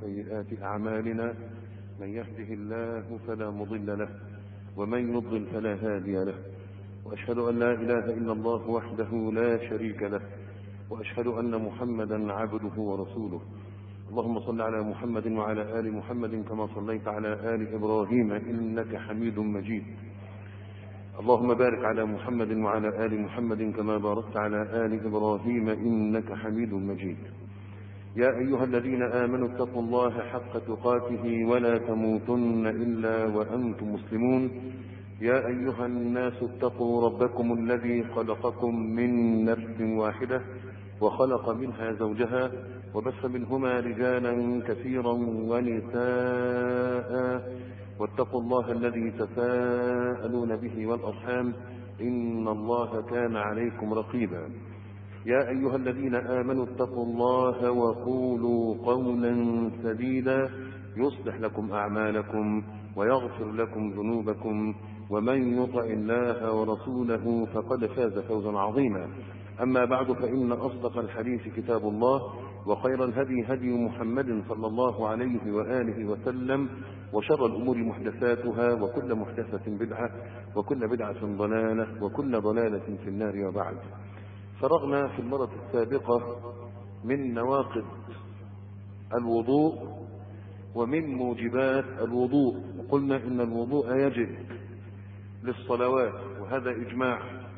سيئات أعمالنا، من يهده الله فلا مضل له ومن يضلل فلا هادي له، وأشهد أن لا إله إلا الله وحده لا شريك له، وأشهد أن محمدا عبده ورسوله. اللهم صل على محمد وعلى آل محمد كما صليت على آل إبراهيم إنك حميد مجيد. اللهم بارك على محمد وعلى آل محمد كما باركت على آل إبراهيم إنك حميد مجيد. يا أيها الذين آمنوا اتقوا الله حق تقاته ولا تموتن إلا وأنتم مسلمون. يا أيها الناس اتقوا ربكم الذي خلقكم من نفس واحدة وخلق منها زوجها وبث منهما رجالا كثيرا ونساء، واتقوا الله الذي تساءلون به والأرحام إن الله كان عليكم رقيبا. يا أيها الذين آمنوا اتقوا الله وقولوا قولا سديدا يصلح لكم أعمالكم ويغفر لكم ذنوبكم، ومن يطع الله ورسوله فقد فاز فوزا عظيما. أما بعد، فإن أصدق الحديث كتاب الله، وخير الهدي هدي محمد صلى الله عليه وآله وسلم، وشر الأمور محدثاتها، وكل محدثة بدعة، وكل بدعة ضلالة، وكل ضلالة في النار. وبعد، فرغنا في المرة السابقة من نواقض الوضوء ومن موجبات الوضوء، وقلنا إن الوضوء يجب للصلوات وهذا إجماع،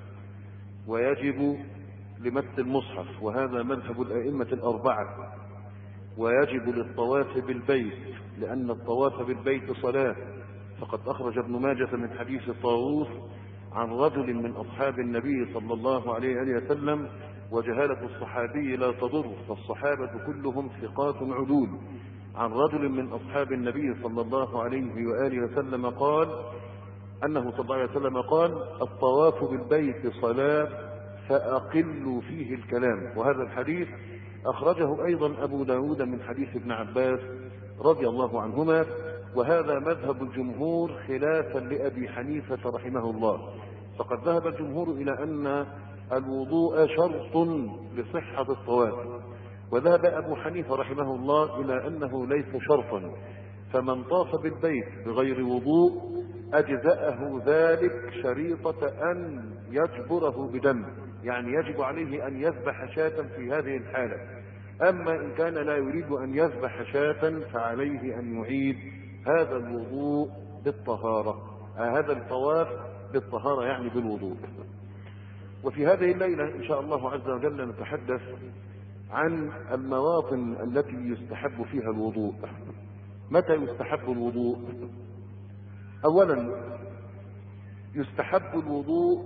ويجب لمس المصحف وهذا مذهب الأئمة الأربعة، ويجب للطواف بالبيت لأن الطواف بالبيت صلاة. فقد أخرج ابن ماجه من حديث طاووس عن رجل من أصحاب النبي صلى الله عليه وسلم، وجهالة الصحابي لا تضر، فالصحابة كلهم ثقات عدول، عن رجل من أصحاب النبي صلى الله عليه وآله وسلم قال أنه صلى الله عليه وسلم قال: الطواف بالبيت صلاة فأقلوا فيه الكلام. وهذا الحديث أخرجه أيضا أبو داود من حديث ابن عباس رضي الله عنهما، وهذا مذهب الجمهور خلافا لأبي حنيفة رحمه الله. فقد ذهب الجمهور إلى أن الوضوء شرط لصحة الطواف، وذهب أبو حنيفة رحمه الله إلى أنه ليس شرطا، فمن طاف بالبيت بغير وضوء أجزأه ذلك شريطة أن يجبره بدم، يعني يجب عليه أن يذبح شاة في هذه الحالة. أما إن كان لا يريد أن يذبح شاة فعليه أن يعيد هذا الوضوء بالطهارة، هذا الطواف بالطهارة يعني بالوضوء. وفي هذه الليلة إن شاء الله عز وجل نتحدث عن المواطن التي يستحب فيها الوضوء. متى يستحب الوضوء؟ أولا، يستحب الوضوء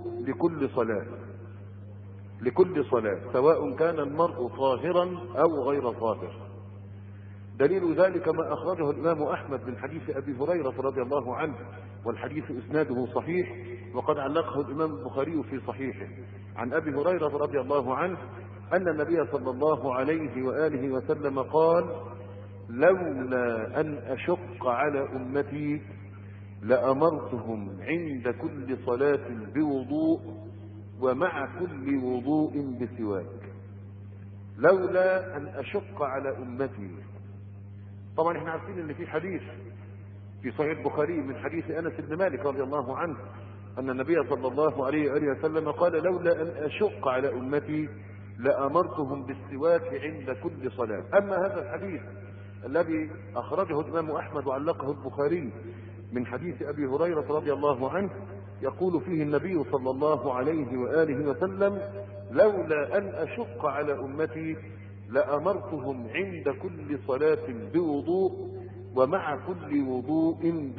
لكل صلاة سواء كان المرء طاهرا أو غير طاهر. دليل ذلك ما أخرجه الإمام أحمد من حديث أبي هريرة رضي الله عنه، والحديث إسناده صحيح، وقد علقه الإمام البخاري في صحيحه، عن أبي هريرة رضي الله عنه أن النبي صلى الله عليه وآله وسلم قال: لولا أن أشق على أمتي لأمرتهم عند كل صلاة بوضوء ومع كل وضوء بسواك. لولا أن أشق على أمتي. طبعا احنا عارفين ان في حديث في صحيح البخاري من حديث أنس بن مالك رضي الله عنه أن النبي صلى الله عليه وآله وسلم قال: لولا أن أشق على أمتي لأمرتهم بالسواك عند كل صلاة. أما هذا الحديث الذي أخرجه الإمام أحمد وعلقه البخاري من حديث أبي هريرة رضي الله عنه، يقول فيه النبي صلى الله عليه وآله وسلم: لولا أن أشق على أمتي لأمرتهم عند كل صلاة بوضوء ومع كل وضوء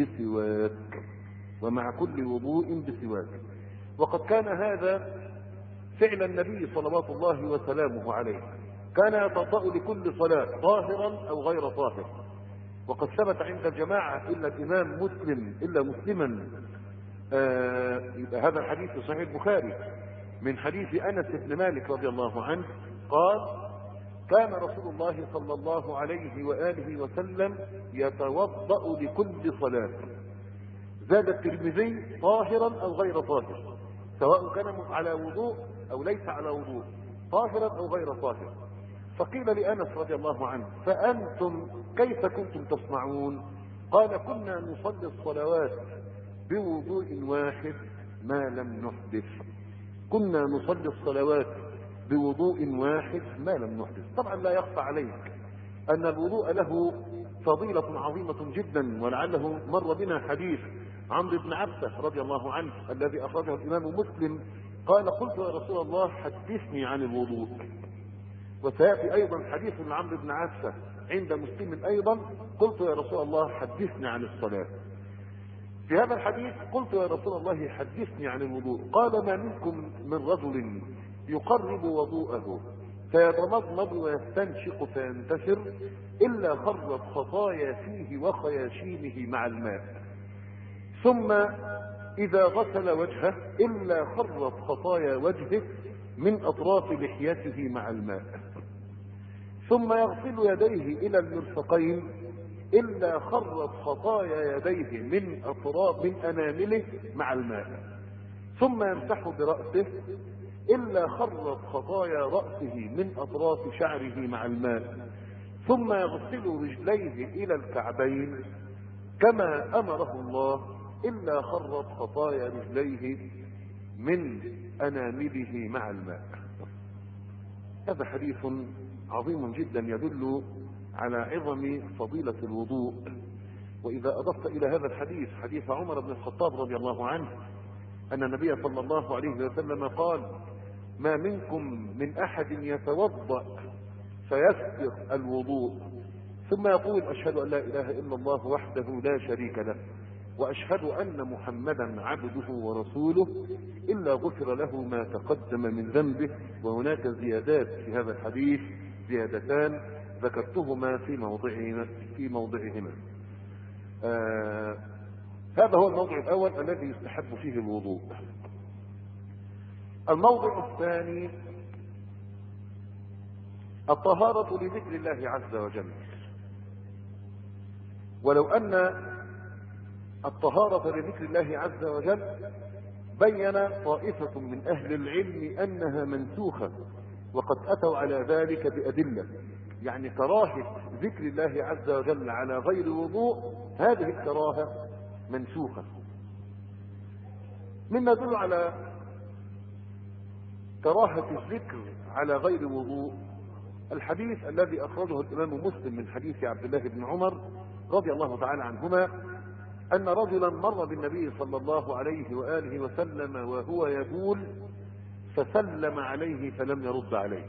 بسواك. وقد كان هذا فعل النبي صلوات الله وسلامه عليه، كان يتوضأ لكل صلاة طاهرا أو غير طاهر. وقد ثبت عند الجماعة إلا الإمام مسلم إلا مسلما هذا الحديث في صحيح البخاري من حديث أنس بن مالك رضي الله عنه قال: كان رسول الله صلى الله عليه وآله وسلم يتوضأ لكل صلاة. زاد الترمذي: طاهرا أو غير طاهر، سواء كان على وضوء أو ليس على وضوء، طاهرا أو غير طاهر. فقيل لأنس رضي الله عنه: فأنتم كيف كنتم تصنعون؟ قال: كنا نصلي الصلوات بوضوء واحد ما لم نحدث. كنا نصلي الصلوات بوضوء واحد ما لم نحدث. طبعا لا يخفى عليك أن الوضوء له فضيلة عظيمة جدا، ولعله مر بنا حديث عمرو بن عبسة رضي الله عنه الذي أخرجه الإمام مسلم. قال: قلت يا رسول الله حدثني عن الوضوء. وسيأتي أيضا حديث عمرو بن عبسة عند مسلم أيضا: قلت يا رسول الله حدثني عن الصلاة. في هذا الحديث قلت يا رسول الله حدثني عن الوضوء. قال: ما منكم من رجل يقرب وضوءه فيتمضمض ويستنشق فينتشر إلا خرت خطايا فيه وخياشيمه مع الماء، ثم إذا غسل وجهه إلا خرت خطايا وجهه من أطراف لحيته مع الماء، ثم يغسل يديه إلى المرفقين إلا خرت خطايا يديه من أنامله مع الماء، ثم يمسح برأسه إلا خرت خطايا رأسه من أطراف شعره مع الماء، ثم يغسل رجليه إلى الكعبين كما أمره الله إلا خرت خطايا رجليه من أنامله مع الماء. هذا حديث عظيم جدا يدل على عظم فضيلة الوضوء. وإذا أضفت إلى هذا الحديث حديث عمر بن الخطاب رضي الله عنه أن النبي صلى الله عليه وسلم قال: ما منكم من أحد يتوضأ فيسبغ الوضوء ثم يقول: أشهد أن لا إله إلا الله وحده لا شريك له وأشهد أن محمدا عبده ورسوله إلا غفر له ما تقدم من ذنبه. وهناك زيادات في هذا الحديث، زيادتان ذكرتهما في موضعهما. هذا هو الموضع الأول الذي يستحب فيه الوضوء. الموضع الثاني الطهارة لذكر الله عز وجل. ولو أن الطهارة لذكر الله عز وجل بين طائفة من أهل العلم أنها منسوخة، وقد أتوا على ذلك بأدلة. يعني كراهة ذكر الله عز وجل على غير وضوء، هذه الكراهة منسوخة. مما يدل على كراهة الذكر على غير وضوء الحديث الذي أخرجه الإمام مسلم من حديث عبد الله بن عمر رضي الله تعالى عنهما أن رجلا مر بالنبي صلى الله عليه وآله وسلم وهو يبول فسلم عليه فلم يرد عليه.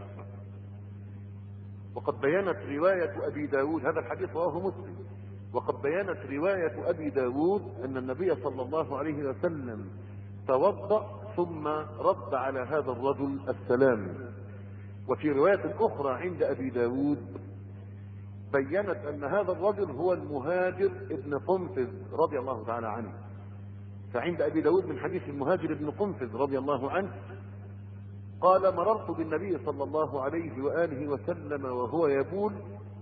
وقد بينت رواية أبي داود، هذا الحديث رواه مسلم، وقد بينت رواية أبي داود أن النبي صلى الله عليه وسلم توضأ ثم رد على هذا الرجل السلام. وفي رواية أخرى عند أبي داود بينت أن هذا الرجل هو المهاجر ابن قنفذ رضي الله تعالى عنه. فعند أبي داود من حديث المهاجر ابن قنفذ رضي الله عنه قال: مررت بالنبي صلى الله عليه وآله وسلم وهو يبول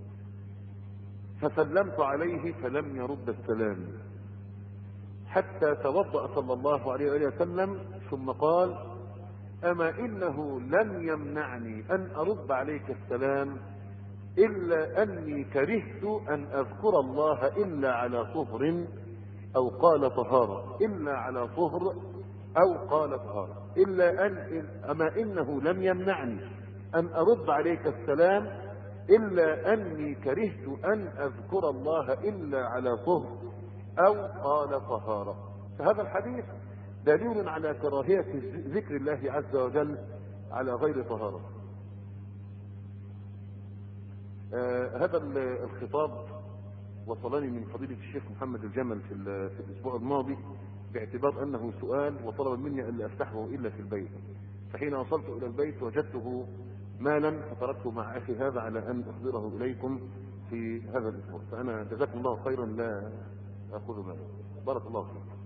فسلمت عليه فلم يرد السلام حتى توضأ صلى الله عليه وآله وسلم ثم قال: أما إنه لم يمنعني أن أرد عليك السلام إلا أني كرهت أن أذكر الله إلا على طهر أو قال طهارة، إلا على طهر أو قال طهارة، أما إنه لم يمنعني أن أرد عليك السلام إلا أني كرهت أن أذكر الله إلا على طهر أو قال طهارة. فهذا الحديث دليل على كراهية ذكر الله عز وجل على غير طهارة. هذا الخطاب وصلني من فضيلة الشيخ محمد الجمل في الأسبوع الماضي باعتبار أنه سؤال وطلب مني أن لا أفتحه إلا في البيت. فحين وصلت إلى البيت وجدته مالا فتركته مع أخي هذا على أن أحضره إليكم في هذا الأسبوع. فأنا جزاكم الله خيرا لا أخذ مالا، بارك الله فيكم.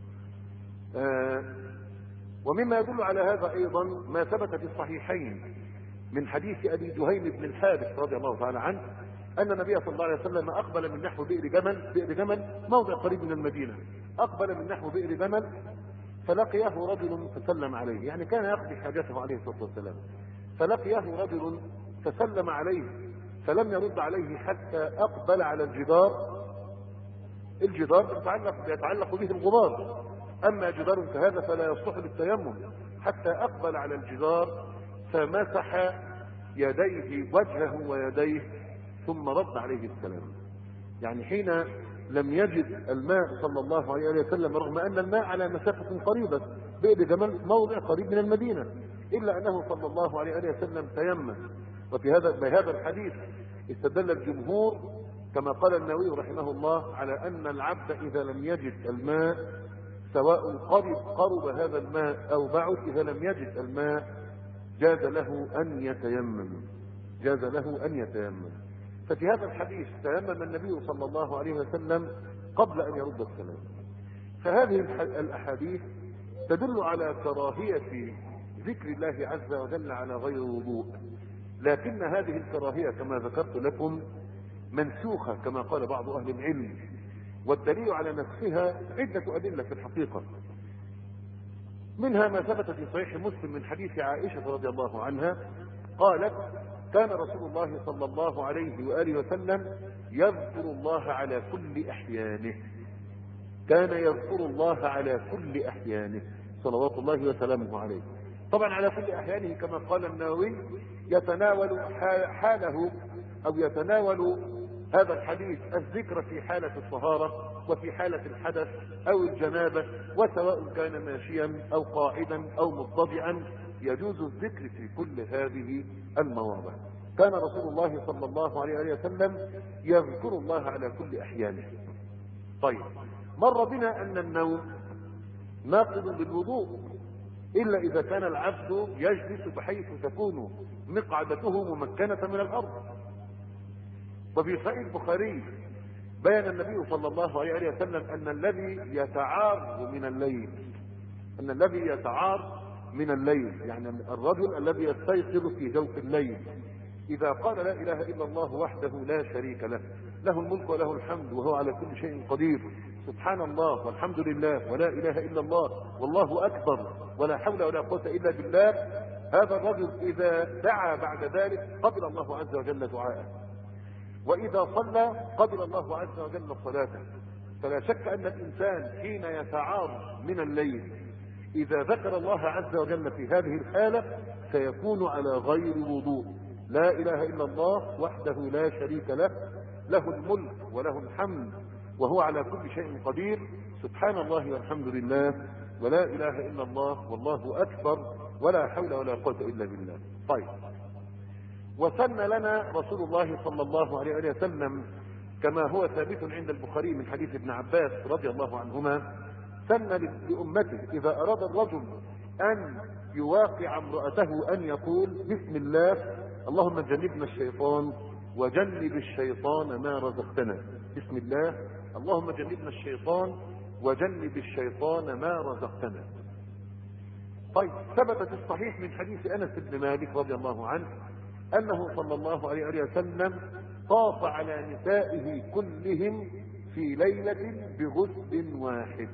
ومما يدل على هذا أيضا ما ثبت في الصحيحين من حديث أبي جهيم بن الحارث رضي الله تعالى عنه أن النبي صلى الله عليه وسلم أقبل من نحو بئر جمل موضع قريب من المدينة، أقبل من نحو بئر جمل فلقيه رجل فسلم عليه، يعني كان يقضي حاجته عليه الصلاة والسلام، فلقيه رجل فسلم عليه فلم يرد عليه حتى أقبل على الجدار. الجدار يتعلق به الغبار، أما جدار كهذا فلا يصلح للتيمم، حتى أقبل على الجدار فمسح يديه وجهه ويديه ثم رد عليه السلام. يعني حين لم يجد الماء صلى الله عليه وسلم، رغم أن الماء على مسافة قريبة بئر جمل موضع قريب من المدينة، إلا أنه صلى الله عليه وسلم تيمم. بهذا الحديث استدل الجمهور كما قال النووي رحمه الله على أن العبد إذا لم يجد الماء، سواء قرب هذا الماء أو بعد، إذا لم يجد الماء جاز له أن يتيمم. ففي هذا الحديث تيمم النبي صلى الله عليه وسلم قبل أن يرد السلام. فهذه الأحاديث تدل على كراهية ذكر الله عز وجل على غير وضوء، لكن هذه الكراهية كما ذكرت لكم منسوخة كما قال بعض أهل العلم، والدليل على نسخها عدة أدلة في الحقيقة. منها ما ثبت في صحيح مسلم من حديث عائشة رضي الله عنها قالت: كان رسول الله صلى الله عليه وآله وسلم يذكر الله على كل أحيانه، صلوات الله وسلامه عليه. طبعا على كل أحيانه كما قال النووي يتناول حاله أو يتناول هذا الحديث الذكر في حالة الطهارة وفي حالة الحدث أو الجنابة، وسواء كان ماشيا أو قاعدا أو مضطجعا يجوز الذكر في كل هذه المواضع. كان رسول الله صلى الله عليه وسلم يذكر الله على كل أحيانه. طيب، مر بنا أن النوم ناقض بالوضوء إلا إذا كان العبد يجلس بحيث تكون مقعدته ممكنة من الأرض. وفي صحيح البخاري بيان النبي صلى الله عليه وسلم أن الذي يتعار من الليل، يعني الرجل الذي يستيقظ في جوف الليل، إذا قال لا إله إلا الله وحده لا شريك له، له الملك وله الحمد وهو على كل شيء قدير، سبحان الله والحمد لله ولا إله إلا الله والله أكبر ولا حول ولا قوة إلا بالله، هذا الرجل إذا دعا بعد ذلك قبل الله عز وجل دعاءه، وإذا صلى قبل الله عز وجل صلاته. فلا شك أن الإنسان حين يتعار من الليل إذا ذكر الله عز وجل في هذه الحالة سيكون على غير وضوء. لا إله إلا الله وحده لا شريك له، له الملك وله الحمد وهو على كل شيء قدير، سبحان الله والحمد لله ولا إله إلا الله والله أكبر ولا حول ولا قوة إلا بالله. طيب، وسن لنا رسول الله صلى الله عليه وسلم كما هو ثابت عند البخاري من حديث ابن عباس رضي الله عنهما، سن لأمته إذا أراد الرجل أن يواقع امرأته أن يقول: بسم الله اللهم جنبنا الشيطان وجنب الشيطان ما رزقتنا. بسم الله اللهم جنبنا الشيطان وجنب الشيطان ما رزقتنا. طيب، ثبت في الصحيح من حديث أنس بن مالك رضي الله عنه أنه صلى الله عليه وسلم طاف على نسائه كلهم في ليلة بغسل واحد.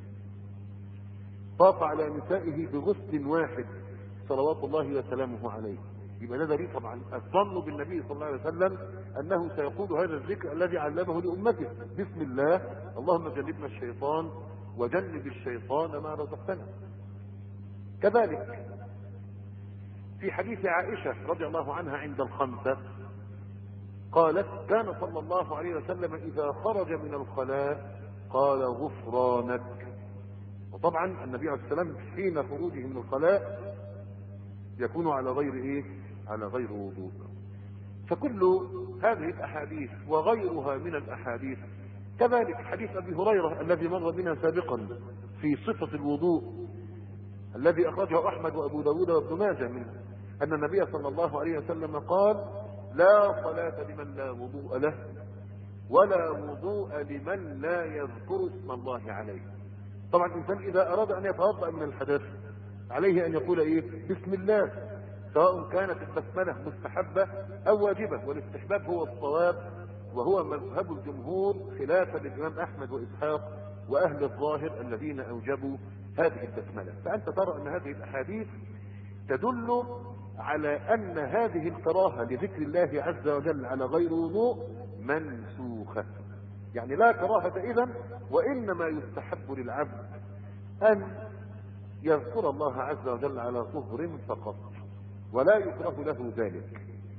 طاف على نسائه بغسل واحد صلوات الله وسلامه عليه. يبقى ده دليل طبعا الظن بالنبي صلى الله عليه وسلم أنه سيقول هذا الذكر الذي علمه لأمته: بسم الله اللهم جنبنا الشيطان وجنب الشيطان ما رزقتنا. كذلك في حديث عائشة رضي الله عنها عند الخمسة قالت: كان صلى الله عليه وسلم إذا خرج من الخلاء قال: غفرانك. وطبعا النبي عليه الصلاة والسلام حين خروجه من الخلاء يكون على غير وضوء. فكل هذه الأحاديث وغيرها من الأحاديث، كذلك حديث أبي هريرة الذي مر بنا سابقا في صفة الوضوء الذي أخرجه أحمد وأبو داود وابن ماجه، منه أن النبي صلى الله عليه وسلم قال: لا صلاة لمن لا وضوء له ولا وضوء لمن لا يذكر اسم الله عليه. طبعا الإنسان إذا أراد أن يتوضأ من الحدث عليه أن يقول بسم الله، سواء كانت البسملة مستحبة أو واجبة، والاستحباب هو الصواب وهو مذهب الجمهور خلافا للإمام أحمد وإسحاق وأهل الظاهر الذين أوجبوا هذه البسملة. فأنت ترى أن هذه الأحاديث تدل على أن هذه الكراهة لذكر الله عز وجل على غير وضوء منسوخة، يعني لا كراهة إذن، وإنما يستحب للعبد أن يذكر الله عز وجل على طهر فقط، ولا يكره له ذلك.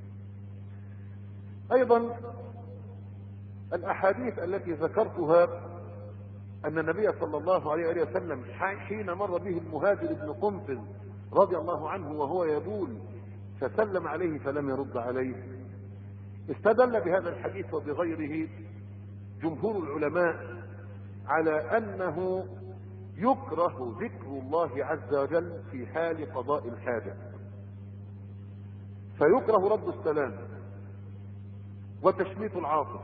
أيضا الأحاديث التي ذكرتها أن النبي صلى الله عليه وسلم حين مر به المهاجر بن قنفذ رضي الله عنه وهو يبول فسلم عليه فلم يرد عليه، استدل بهذا الحديث وبغيره جمهور العلماء على أنه يكره ذكر الله عز وجل في حال قضاء الحاجة، فيكره رد السلام وتشميت العاطف،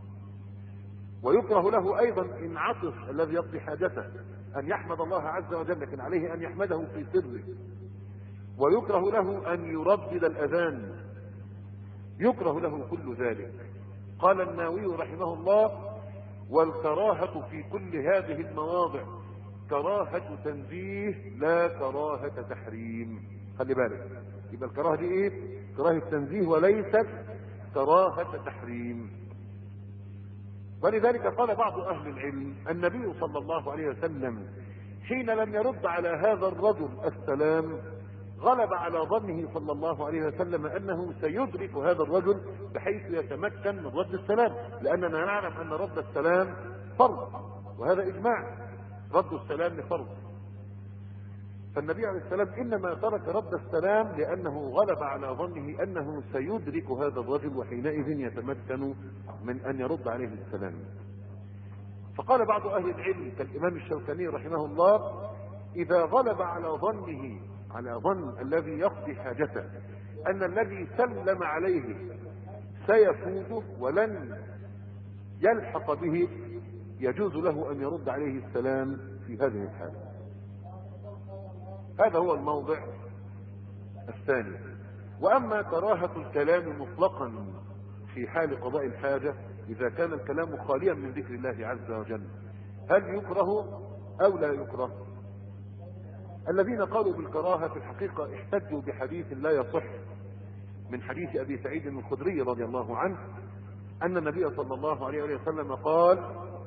ويكره له ايضا ان عطف الذي يقضي حاجته ان يحمد الله عز وجل، لكن عليه ان يحمده في سره، ويكره له ان يردد الاذان، يكره له كل ذلك. قال النووي رحمه الله: والكراهة في كل هذه المواضع كراهة تنزيه لا كراهة تحريم. خلي بالك، يبقى الكراهة دي ايه؟ كراهة تنزيه وليست كراهة تحريم. ولذلك قال بعض اهل العلم: النبي صلى الله عليه وسلم حين لم يرد على هذا الرجل السلام غلب على ظنه صلى الله عليه وسلم انه سيدرك هذا الرجل بحيث يتمكن من رد السلام، لاننا نعلم ان رد السلام فرض، وهذا اجماع، رد السلام فرض. فالنبي عليه السلام انما ترك رد السلام لانه غلب على ظنه انه سيدرك هذا الرجل، وحينئذ يتمكن من ان يرد عليه السلام. فقال بعض اهل العلم كالامام الشوكاني رحمه الله: اذا غلب على ظنه، على ظن الذي يقضي حاجته، ان الذي سلم عليه سيفوته ولن يلحق به، يجوز له ان يرد عليه السلام في هذه الحالة. هذا هو الموضع الثاني. واما كراهة الكلام مطلقا في حال قضاء الحاجة، اذا كان الكلام خاليا من ذكر الله عز وجل، هل يكره او لا يكره؟ الذين قالوا بالكراهة في الحقيقة احتجوا بحديث لا يصح من حديث ابي سعيد الخدري رضي الله عنه ان النبي صلى الله عليه وسلم قال: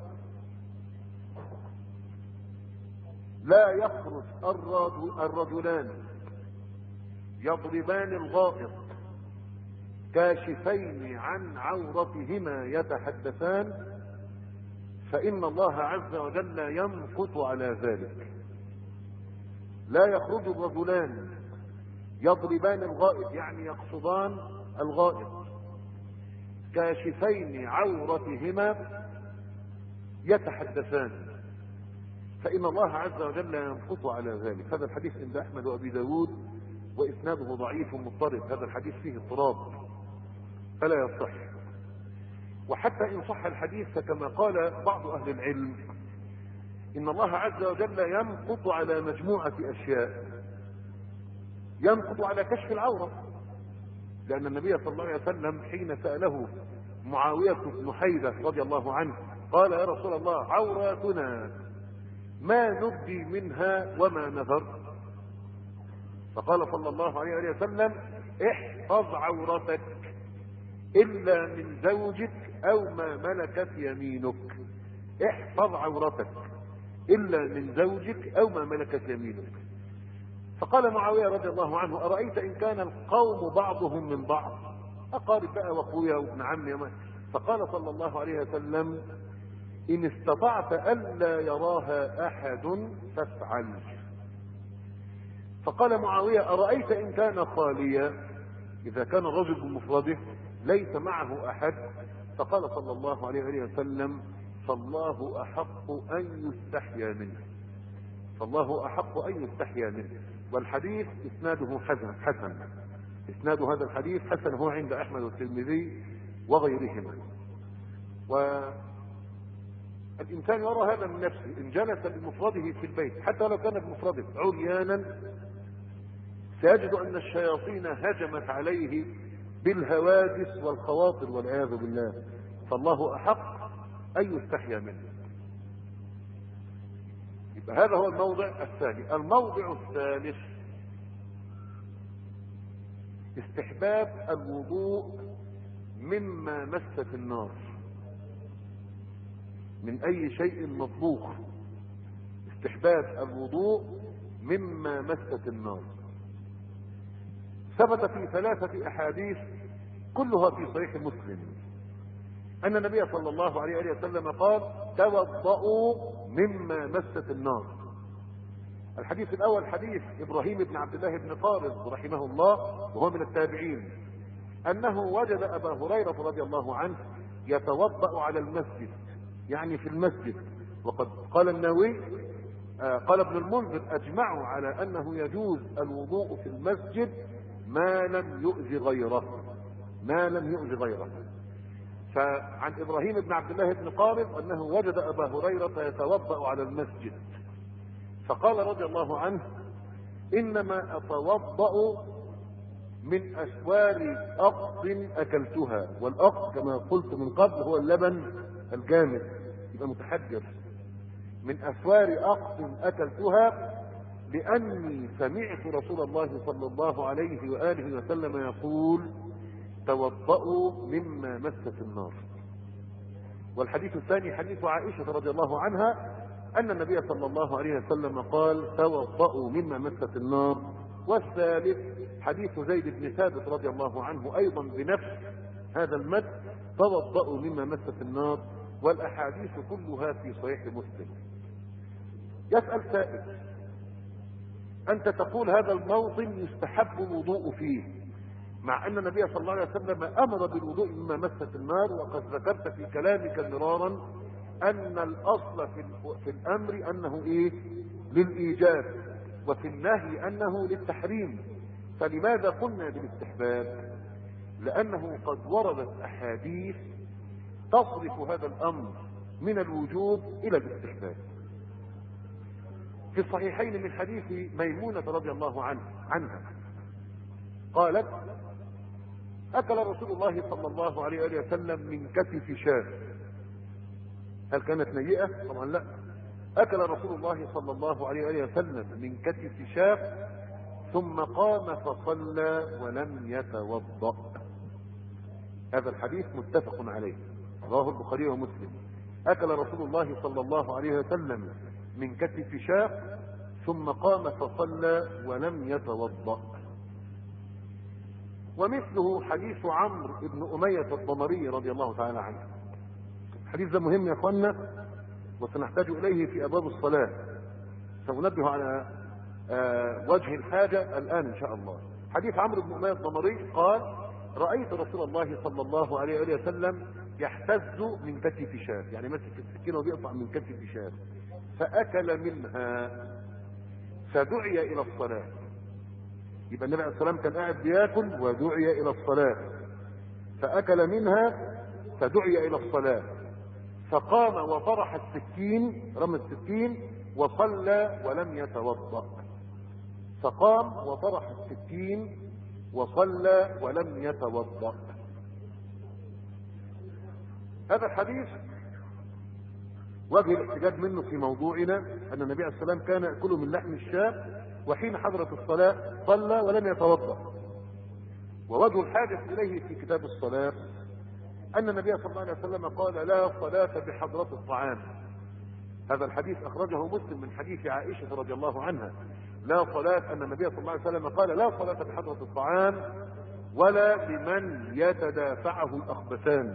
لا يخرج الرجلان يضربان الغائط كاشفين عن عورتهما يتحدثان، فإن الله عز وجل يمقت على ذلك. لا يخرج الرجلان يضربان الغائط، يعني يقصدان الغائط، كاشفين عورتهما يتحدثان، فإن الله عز وجل يمقت على ذلك. هذا الحديث عند أحمد وأبي داود وإسناده ضعيف مضطرب، هذا الحديث فيه اضطراب فلا يصح. وحتى إن صح الحديث فكما قال بعض أهل العلم إن الله عز وجل يمقت على مجموعة أشياء، يمقت على كشف العورة، لأن النبي صلى الله عليه وسلم حين سأله معاوية بن حيدة رضي الله عنه قال: يا رسول الله، عوراتنا ما نبدي منها وما نذر، فقال صلى الله عليه وسلم: احفظ عورتك إلا من زوجك أو ما ملكت يمينك. احفظ عورتك إلا من زوجك أو ما ملكت يمينك. فقال معاوية رضي الله عنه: أرأيت إن كان القوم بعضهم من بعض، أقارب بقى وأخويا وابن عمي. فقال صلى الله عليه وسلم: إن استطعت ألا يراها أحد فافعل. فقال معاوية: أرأيت إن كان خاليا، إذا كان الرجل بمفرده ليس معه أحد، فقال صلى الله عليه وسلم: فالله أحق أن يستحيا منه، فالله أحق أن يستحيا منه. والحديث إسناده حسن، إسناد هذا الحديث حسن، هو عند أحمد والترمذي وغيرهما. والإنسان يرى هذا من نفسه إن جلس بمفرده في البيت، حتى لو كان بمفرده عريانا، سيجد أن الشياطين هجمت عليه بالهواجس والخواطر والعياذ بالله، فالله أحق أن يستحيا منه. يبقى هذا هو الموضع الثاني. الموضع الثالث استحباب الوضوء مما مست النار، من اي شيء مطبوخ. استحباب الوضوء مما مست النار. ثبت في 3 احاديث كلها في صحيح مسلم ان النبي صلى الله عليه وسلم قال: توضؤوا مما مست النار. الحديث الاول حديث ابراهيم بن عبد الله بن قارض رحمه الله، وهو من التابعين، انه وجد ابا هريره رضي الله عنه يتوضأ على المسجد، يعني في المسجد. وقد قال النووي قال ابن المنذر: اجمعوا على انه يجوز الوضوء في المسجد ما لم يؤذي غيره، ما لم يؤذي غيره. فعن ابراهيم بن عبد الله بن قارض انه وجد ابا هريره يتوضأ على المسجد، فقال رضي الله عنه: انما اتوضأ من اسوار اقط اكلتها. والاقط كما قلت من قبل هو اللبن الجامد، يبقى متحجر. من اسوار اقط اكلتها لاني سمعت رسول الله صلى الله عليه واله وسلم يقول: توضؤوا مما مست النار. والحديث الثاني حديث عائشه رضي الله عنها ان النبي صلى الله عليه وسلم قال: توضؤوا مما مست النار. والثالث حديث زيد بن ثابت رضي الله عنه ايضا بنفس هذا المد: توضؤوا مما مست النار. والاحاديث كلها في صحيح مسلم. يسأل سائل: انت تقول هذا الموطن يستحب الوضوء فيه، مع ان النبي صلى الله عليه وسلم امر بالوضوء مما مست النار، وقد ذكرت في كلامك مرارا ان الاصل في الامر انه ايه؟ للايجاب، وفي النهي انه للتحريم. فلماذا قلنا بالاستحباب؟ لانه قد وردت احاديث تصرف هذا الامر من الوجوب الى الاستحباب. في الصحيحين من حديث ميمونة رضي الله عنها قالت: اكل رسول الله صلى الله عليه وسلم من كتف شاة. هل كانت نيئة؟ طبعا لا. اكل رسول الله صلى الله عليه وسلم من كتف شاة ثم قام فصلى ولم يتوضأ. هذا الحديث متفق عليه، رواه البخاري ومسلم. اكل رسول الله صلى الله عليه وسلم من كتف شاة ثم قام فصلى ولم يتوضأ. ومثله حديث عمرو بن أمية الضمري رضي الله تعالى عنه. الحديث ده مهم يا اخوانا، وسنحتاج اليه في ابواب الصلاة. سننبه على وجه الحاجة الان ان شاء الله. حديث عمرو بن أمية الضمري قال: رأيت رسول الله صلى الله عليه وسلم يحتز من كتف شاة، يعني ماسك السكينة وبيقطع من كتف شاة، فأكل منها فدعي إلى الصلاة. يبقى النبي عليه الصلاة والسلام كان قاعد بياكل ودعي إلى الصلاة، فأكل منها فدعي إلى الصلاة، فقام وطرح السكين، رمى السكين وصلى ولم يتوضأ. فقام وطرح السكين وصلى ولم يتوضأ. هذا الحديث وجه الاحتجاج منه في موضوعنا ان النبي عليه الصلاه والسلام كان ياكل من لحم الشاة، وحين حضرت الصلاه صلى ولم يتوضا. ووجه الحاجه اليه في كتاب الصلاه ان النبي صلى الله عليه وسلم قال: لا صلاه بحضره الطعام. هذا الحديث اخرجه مسلم من حديث عائشه رضي الله عنها. لا صلاه، ان النبي صلى الله عليه وسلم قال: لا صلاه بحضره الطعام ولا لمن يتدافعه الاخبثان.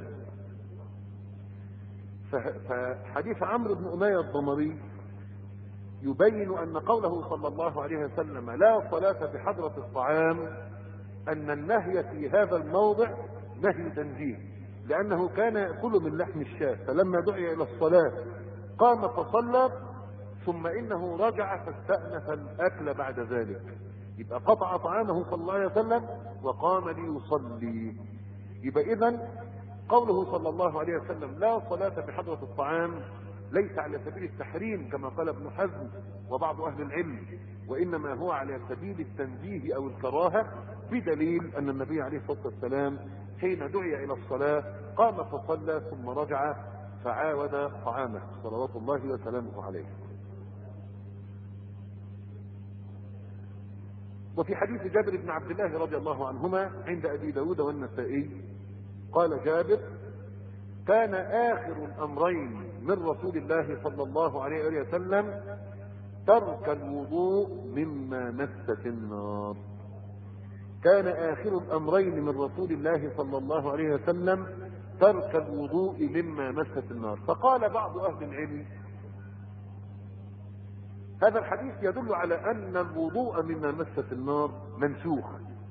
فحديث عمرو بن أمية الضمري يبين ان قوله صلى الله عليه وسلم: لا صلاة بحضرة الطعام، ان النهي في هذا الموضع نهي تنزيه، لانه كان يأكل من لحم الشاة، فلما دعي الى الصلاة قام فصلى، ثم انه رجع فاستأنف الاكل بعد ذلك. يبقى قطع طعامه صلى الله عليه وسلم وقام ليصلي. يبقى اذن قوله صلى الله عليه وسلم: لا صلاة بحضرة الطعام ليس على سبيل التحريم كما قال ابن حزم وبعض اهل العلم، وانما هو على سبيل التنزيه او الكراهة، بدليل ان النبي عليه الصلاة والسلام حين دعي الى الصلاة قام فصلى ثم رجع فعاود طعامه صلوات الله وسلامه عليه. وفي حديث جابر بن عبد الله رضي الله عنهما عند أبي داود والنسائي قال جابر: كان آخر الأمرين من رسول الله صلى الله عليه وسلم ترك الوضوء مما مست النار. كان آخر الأمرين من رسول الله صلى الله عليه وسلم ترك الوضوء مما مست النار. فقال بعض أهل العلم: هذا الحديث يدل على أن الوضوء مما مست النار منسوخ.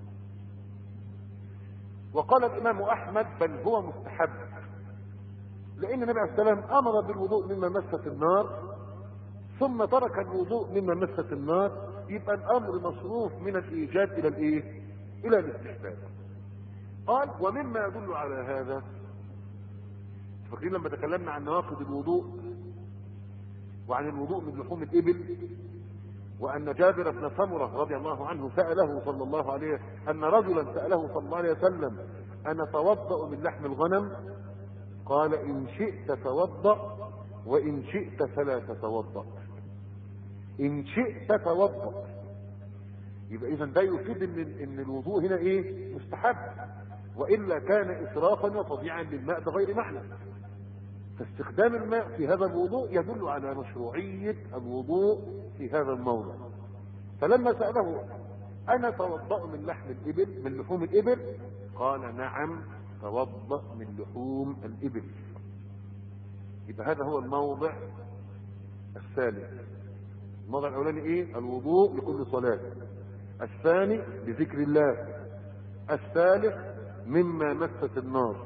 وقال الإمام أحمد: بل هو مستحب، لأن النبي عليه السلام أمر بالوضوء مما مست النار ثم ترك الوضوء مما مست النار، يبقى الأمر مصروف من الإيجاب إلى الإيه؟ إلى الاستحباب. قال: ومما يدل على هذا، فاكرين لما تكلمنا عن نواقض الوضوء وعن الوضوء من لحوم الإبل، وأن جابر بن سمرة رضي الله عنه سأله صلى الله عليه أن رجلا سأله صلى الله عليه وسلم: أنا توضأ من لحم الغنم؟ قال: إن شئت توضأ وإن شئت فلا تتوضأ. إن شئت توضأ. يبقى إذا ده يفيد إن الوضوء هنا إيه؟ مستحب، وإلا كان إسرافا وتضييعا للماء بغير معنى. فاستخدام الماء في هذا الوضوء يدل على مشروعية الوضوء في هذا الموضع. فلما سأله: أنا توضأ من لحم الإبل، من لحوم الإبل؟ قال: نعم، توضأ من لحوم الإبل. يبقى هذا هو الموضع الثالث. الموضع الأولاني إيه؟ الوضوء لكل صلاة. الثاني لذكر الله. الثالث مما مست النار.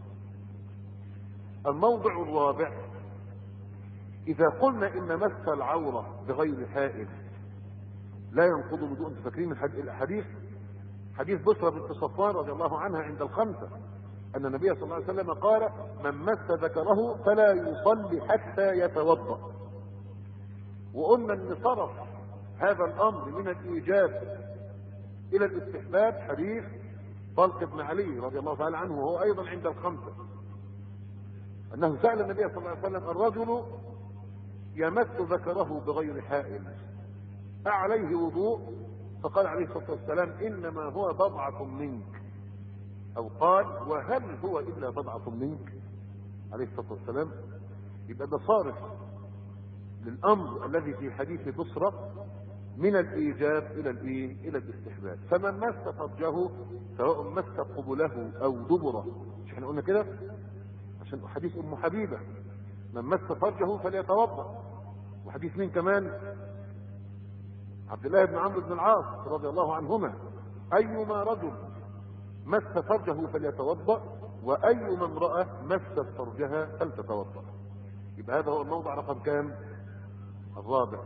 الموضع الرابع: إذا قلنا إن مس العورة بغير حائل لا ينقض الوضوء. انتم فاكرين الحديث؟ حديث بشرى بنت صفوان رضي الله عنها عند الخمسة أن النبي صلى الله عليه وسلم قال: من مس ذكره فلا يصلي حتى يتوضأ. وقلنا أن صرف هذا الأمر من الإيجاب إلى الاستحباب حديث طلق بن علي رضي الله تعالى عنه، وهو أيضا عند الخمسة، أنه سأل النبي صلى الله عليه وسلم: الرجل يمس ذكره بغير حائل أعليه وضوء؟ فقال عليه الصلاة والسلام: إنما هو بضعة منك. أو قال: وهل هو إلا بضعة منك؟ عليه الصلاة والسلام. يبقى ده صارف للأمر الذي في حديث بصرة من الإيجاب إلى الإيه؟ إلى الاستحباب. فمن مس فرجه سواء مس قبله أو دبره، مش احنا قلنا كده عشان حديث أم حبيبة: من مس فرجه فليتوضأ. وحديث مين كمان؟ عبد الله بن عمرو بن العاص رضي الله عنهما: أيما رجل مس فرجه فليتوضأ، وأيما امرأة مست فرجها فلتتوضأ. يبقى هذا هو الموضع رقم كام؟ الرابع.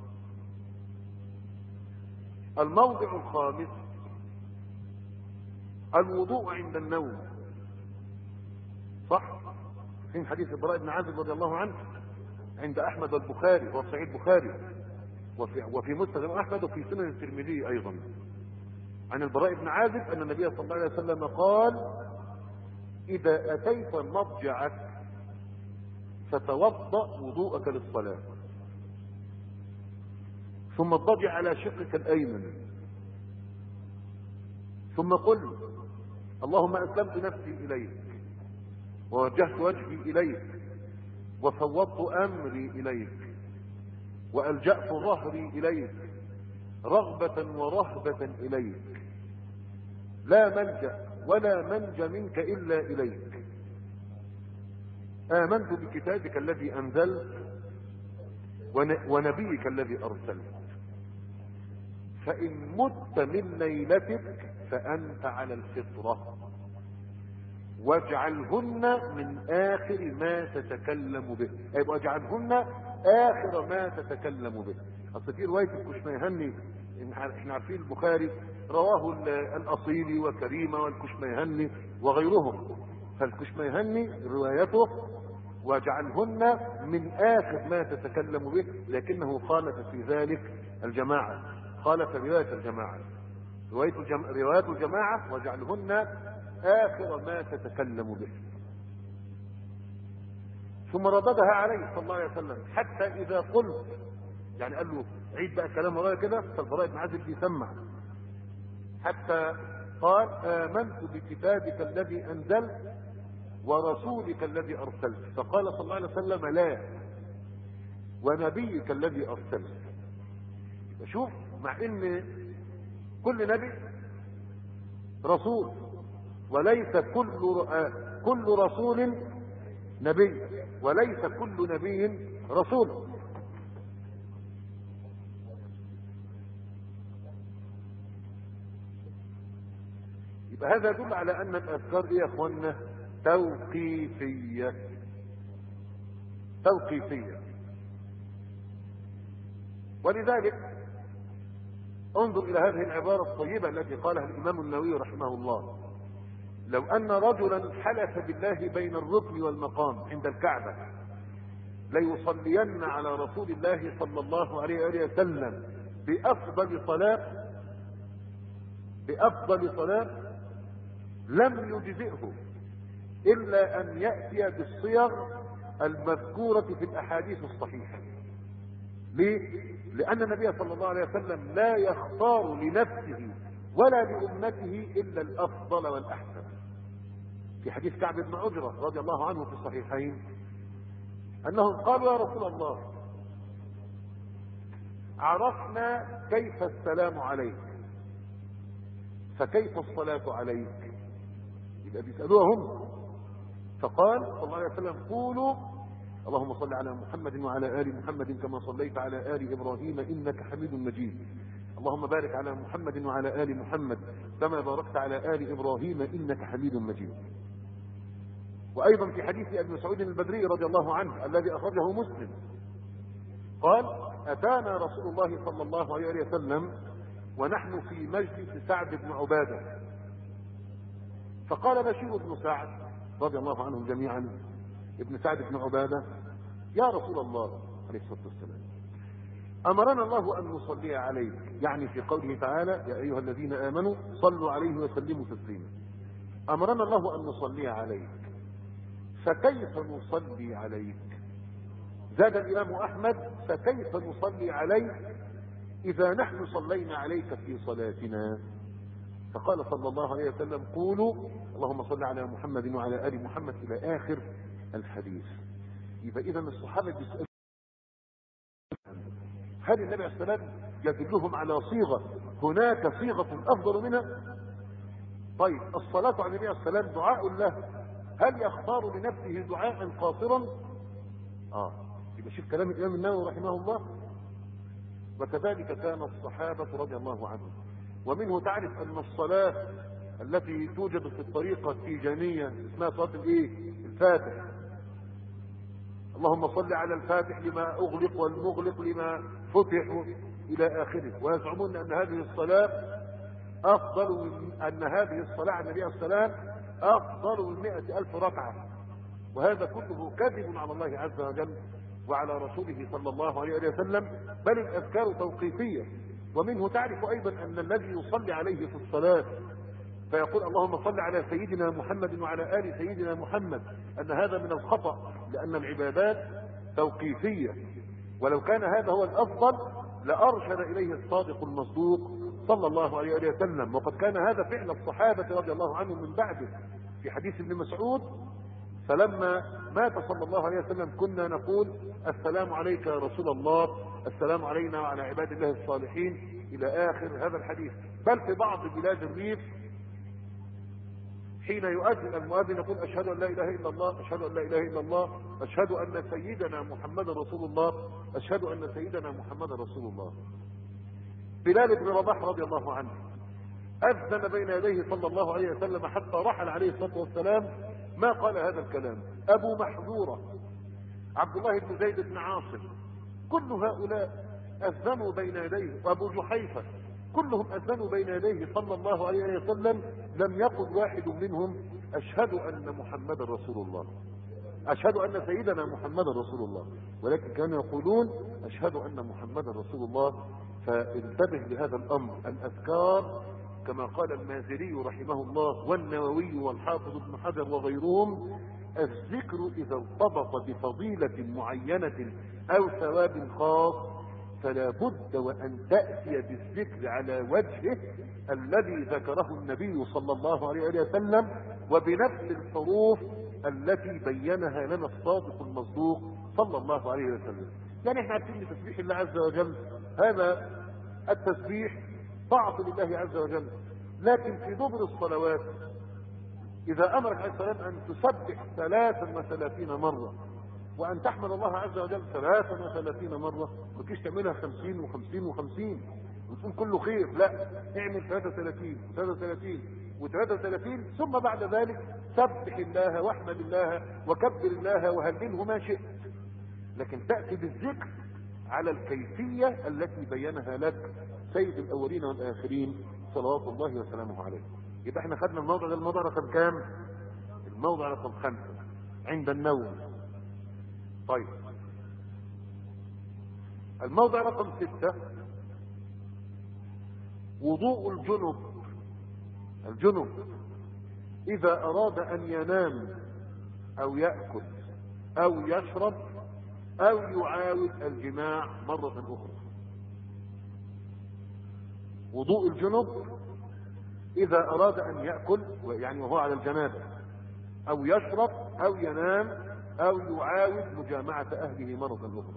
الموضع الخامس: الوضوء عند النوم. صح؟ في حديث البراء بن عازب رضي الله عنه عند أحمد والبخاري، هو صحيح البخاري، وفي مسند أحمد وفي سنن الترمذي أيضا، عن البراء بن عازب أن النبي صلى الله عليه وسلم قال: إذا أتيت مضجعك فتوضأ وضوءك للصلاة، ثم اضطجع على شقك الأيمن، ثم قل: اللهم أسلمت نفسي إليك ووجهت وجهي إليك وفوضت أمري إليك وألجأت ظهري إليك رغبة ورهبة إليك، لا ملجأ ولا منج منك إلا إليك، آمنت بكتابك الذي أنزلت ونبيك الذي أرسلت، فإن مت من ليلتك فأنت على الفطرة، واجعلهن من آخر ما تتكلم به. أي واجعلهن آخر ما تتكلم به. أصل في رواية الكشميهني، احنا عارفين البخاري رواه الأصيلي وكريمة والكشميهني وغيرهم، فالكشميهني روايته واجعلهن من آخر ما تتكلم به، لكنه خالف في ذلك الجماعة، خالف رواية الجماعة، روايات الجماعة واجعلهن آخر ما تتكلم به. ثم رددها عليه صلى الله عليه وسلم: حتى إذا قلت، يعني قال له عيد بقى الكلام ورايا كده. فالبراء بن عازب بيسمع: حتى قال آمنت بكتابك الذي أنزلت ورسولك الذي أرسلت، فقال صلى الله عليه وسلم لا، ونبيك الذي أرسلت. شوف، مع ان كل نبي رسول، وليس كل رسول نبي، وليس كل نبي رسول. يبقى هذا يدل على ان الاذكار دي يا اخوانا توقيفيه. ولذلك انظر الى هذه العباره الطيبه التي قالها الامام النووي رحمه الله: لو ان رجلا حلف بالله بين الركن والمقام عند الكعبه ليصلين على رسول الله صلى الله عليه وسلم بافضل صلاه لم يجزئه الا ان ياتي بالصيغ المذكوره في الاحاديث الصحيحه. ليه؟ لان النبي صلى الله عليه وسلم لا يختار لنفسه ولا لامته الا الافضل والاحسن. في حديث كعب بن عجرة رضي الله عنه في الصحيحين انهم قالوا: يا رسول الله، عرفنا كيف السلام عليك، فكيف الصلاة عليك؟ يبقى بيسألوها هم. فقال صلى الله عليه وسلم: قولوا اللهم صل على محمد وعلى آل محمد كما صليت على آل إبراهيم إنك حميد مجيد، اللهم بارك على محمد وعلى آل محمد كما باركت على آل إبراهيم إنك حميد مجيد. وأيضا في حديث أبي مسعود البدري رضي الله عنه الذي أخرجه مسلم قال: أتانا رسول الله صلى الله عليه وسلم ونحن في مجلس سعد بن عبادة، فقال بشير بن سعد رضي الله عنهم جميعا ابن سعد بن عبادة: يا رسول الله عليه الصلاة والسلام، أمرنا الله أن نصلي عليك، يعني في قوله تعالى: يا أيها الذين آمنوا صلوا عليه وسلموا تسليما. أمرنا الله أن نصلي عليك، فكيف نصلي عليك؟ زاد الإمام أحمد: فكيف نصلي عليك إذا نحن صلينا عليك في صلاتنا؟ فقال صلى الله عليه وسلم: قولوا اللهم صل على محمد وعلى آل محمد إلى آخر الحديث. يبقى إذا الصحابة بيسألوا: هل النبي عليه السلام يدلهم على صيغة هناك صيغة أفضل منها؟ طيب، الصلاة على النبي عليه السلام دعاء له، هل يختار لنفسه دعاء قاصرا؟ يبقى شوف كلام الإمام النووي رحمه الله. وكذلك كان الصحابة رضي الله عنهم. ومنه تعرف أن الصلاة التي توجد في الطريقة التيجانية اسمها صلاة الفاتح، اللهم صل على الفاتح لما أغلق والمغلق لما فتح إلى آخره. ويزعمون أن هذه الصلاة أفضل من أن هذه الصلاة على النبي عليه السلام أفضل من 100,000 ركعة، وهذا كله كذب على الله عز وجل وعلى رسوله صلى الله عليه وسلم، بل الأذكار توقيفية. ومنه تعرف أيضا أن الذي يصلي عليه في الصلاة فيقول اللهم صل على سيدنا محمد وعلى آل سيدنا محمد، أن هذا من الخطأ، لأن العبادات توقيفية، ولو كان هذا هو الأفضل لأرشد إليه الصادق المصدوق صلى الله عليه وسلم. وقد كان هذا فعل الصحابة رضي الله عنهم من بعده. في حديث ابن مسعود: فلما مات صلى الله عليه وسلم كنا نقول السلام عليك يا رسول الله، السلام علينا وعلى عباد الله الصالحين، إلى آخر هذا الحديث. بل في بعض بلاد الريف حين يؤذن المؤذن يقول: أشهد أن لا إله إلا الله، أشهد أن لا إله إلا الله، أشهد أن سيدنا محمد رسول الله، أشهد أن سيدنا محمد رسول الله. بلال بن رباح رضي الله عنه أذن بين يديه صلى الله عليه وسلم حتى رحل عليه الصلاة والسلام، ما قال هذا الكلام. أبو محذورة، عبد الله بن زيد بن عاصم، كل هؤلاء أذنوا بين يديه، وأبو جحيفة، كلهم أذنوا بين يديه صلى الله عليه وسلم، لم يقل واحد منهم أشهد أن محمد رسول الله، أشهد أن سيدنا محمد رسول الله، ولكن كانوا يقولون أشهد أن محمد رسول الله. فانتبه لهذا الأمر. الأذكار كما قال المازري رحمه الله والنووي والحافظ ابن حجر وغيرهم: الذكر إذا ارتبط بفضيلة معينة أو ثواب خاص فلا بد وأن تأتي بالذكر على وجهه الذي ذكره النبي صلى الله عليه وسلم، وبنفس الحروف التي بينها لنا الصادق المصدوق صلى الله عليه وسلم. يعني احنا عارفين ان تسبيح الله عز وجل هذا التسبيح طاعة لله عز وجل، لكن في دبر الصلوات إذا أمرك عليه السلام أن تسبح 33 مرة وأن تحمد الله عز وجل 33 مرة، ما تجيش تعملها 50 و50 و50 وتقول كله خير، لا، اعمل 33 و33 و33، ثم بعد ذلك سبح الله واحمد الله وكبر الله وهلله ما شئت، لكن تأتي بالذكر على الكيفية التي بينها لك سيد الأولين والآخرين صلوات الله وسلامه عليه. يبقى احنا خدنا الموضع ده، الموضع رقم كام؟ الموضع رقم 5 عند النوم. طيب الموضع رقم 6 وضوء الجنب. الجنب إذا أراد أن ينام أو يأكل أو يشرب أو يعاود الجماع مرة أخرى. وضوء الجنب إذا أراد أن يأكل يعني وهو على الجنابة، أو يشرب أو ينام أو يعاود مجامعة أهله مرة أخرى.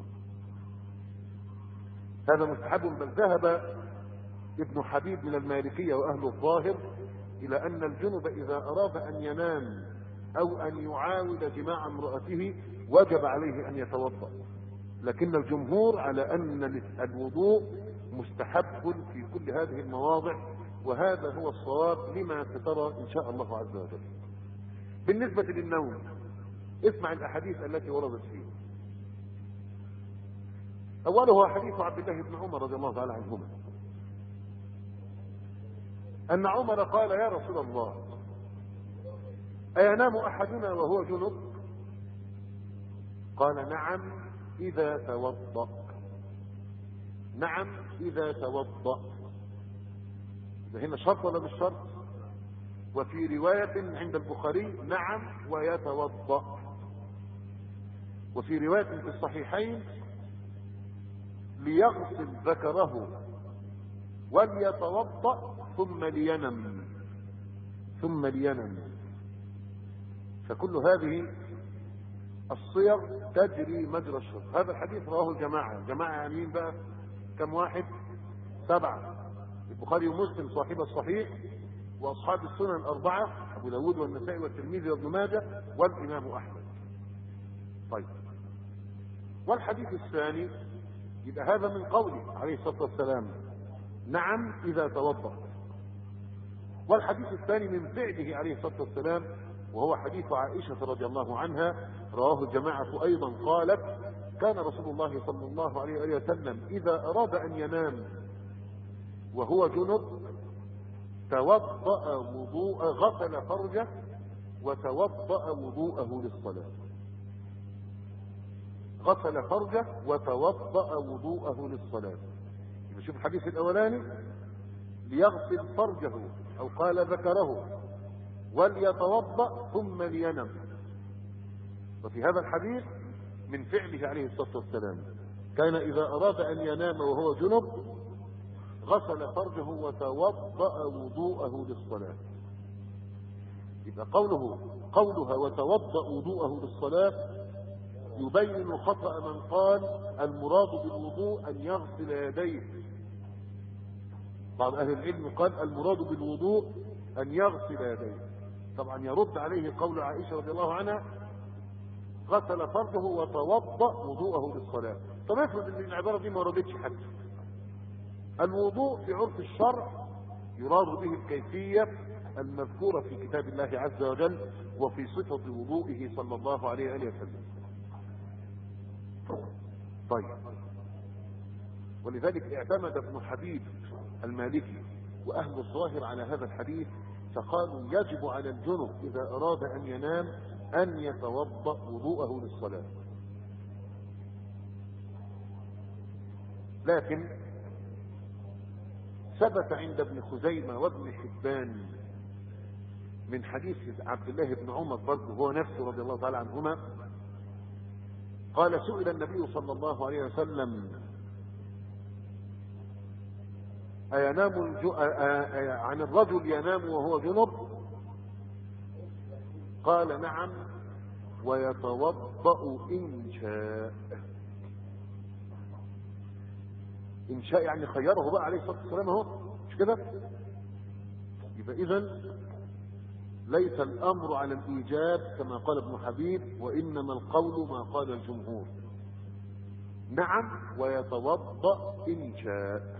هذا مستحب، بل ذهب ابن حبيب من المالكية وأهل الظاهر إلى أن الجنب إذا أراد أن ينام أو أن يعاود جماع امرأته وجب عليه أن يتوضأ، لكن الجمهور على أن الوضوء مستحب في كل هذه المواضع، وهذا هو الصواب لما سترى إن شاء الله عز وجل. بالنسبة للنوم اسمع الأحاديث التي وردت فيه. أوله حديث عبد الله بن عمر رضي الله تعالى عنهما أن عمر قال: يا رسول الله، أينام أحدنا وهو جنب؟ قال: نعم إذا توضأ. نعم إذا توضأ. هنا شرط ولا مش شرط؟ وفي رواية عند البخاري: نعم ويتوضأ. وفي رواية في الصحيحين: ليغسل ذكره وليتوضأ ثم لينم. ثم لينم. فكل هذه الصيغ تجري مجرى الشرط. هذا الحديث رواه الجماعة. جماعة يعني مين بقى؟ كم واحد؟ 7: البخاري ومسلم صاحب الصحيح، واصحاب السنن 4: ابو داود والنسائي والترمذي وابن ماجه والامام احمد. طيب، والحديث الثاني يبقى هذا من قوله عليه الصلاه والسلام: نعم اذا توضأ. والحديث الثاني من فعله عليه الصلاه والسلام، وهو حديث عائشه رضي الله عنها، رواه الجماعه ايضا، قالت: كان رسول الله صلى الله عليه وسلم اذا اراد ان ينام وهو جنب توضأ وضوء، غسل فرجه وتوضأ وضوءه للصلاة. غسل فرجه وتوضأ وضوءه للصلاة. شوف الحديث الأولاني: ليغسل فرجه أو قال ذكره وليتوضأ ثم لينم. وفي هذا الحديث من فعله عليه الصلاة والسلام كان إذا أراد أن ينام وهو جنب غسل فرجه وتوضأ وضوءه للصلاة. يبقى قولها وتوضأ وضوءه للصلاة يبين خطأ من قال المراد بالوضوء أن يغسل يديه. بعض أهل العلم قال المراد بالوضوء أن يغسل يديه. طبعا يرد عليه قول عائشة رضي الله عنها: غسل فرجه وتوضأ وضوءه للصلاة. طب افرض ان العبارة دي ما وردتش حتى. الوضوء في عرف الشرع يراد به الكيفية المذكورة في كتاب الله عز وجل وفي صفة وضوئه صلى الله عليه وسلم. طيب، ولذلك اعتمد ابن حبيب المالكي وأهل الظاهر على هذا الحديث، فقالوا يجب على الجنب إذا أراد أن ينام أن يتوضأ وضوءه للصلاة. لكن ثبت عند ابن خزيمة وابن حبان من حديث عبد الله بن عمر برضه هو نفسه رضي الله تعالى عنهما، قال: سئل النبي صلى الله عليه وسلم عن الرجل ينام وهو جنب؟ قال نعم ويتوضأ إن شاء. إن شاء يعني خيره بقى عليه الصلاة والسلام اهو، مش كده؟ يبقى إذن ليس الأمر على الإيجاب كما قال ابن حبيب، وإنما القول ما قال الجمهور. نعم ويتوضأ إن شاء.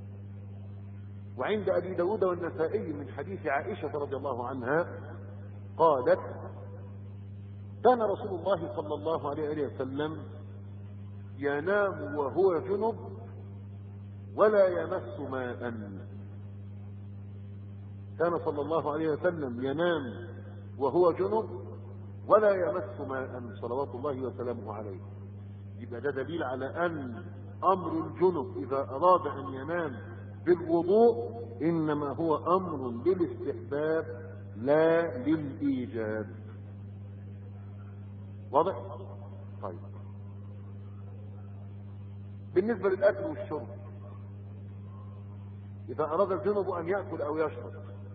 وعند أبي داود والنسائي من حديث عائشة رضي الله عنها قالت كان رسول الله صلى الله عليه وسلم ينام وهو جنب ولا يمس ماء. كان صلى الله عليه وسلم ينام وهو جنب ولا يمس ماء صلوات الله وسلامه عليه. يبقى ده دليل على أن أمر الجنب إذا أراد أن ينام بالوضوء إنما هو أمر للاستحباب لا للإيجاب. واضح؟ طيب، بالنسبة للأكل والشرب، إذا أراد الجنب أن يأكل أو يشرب،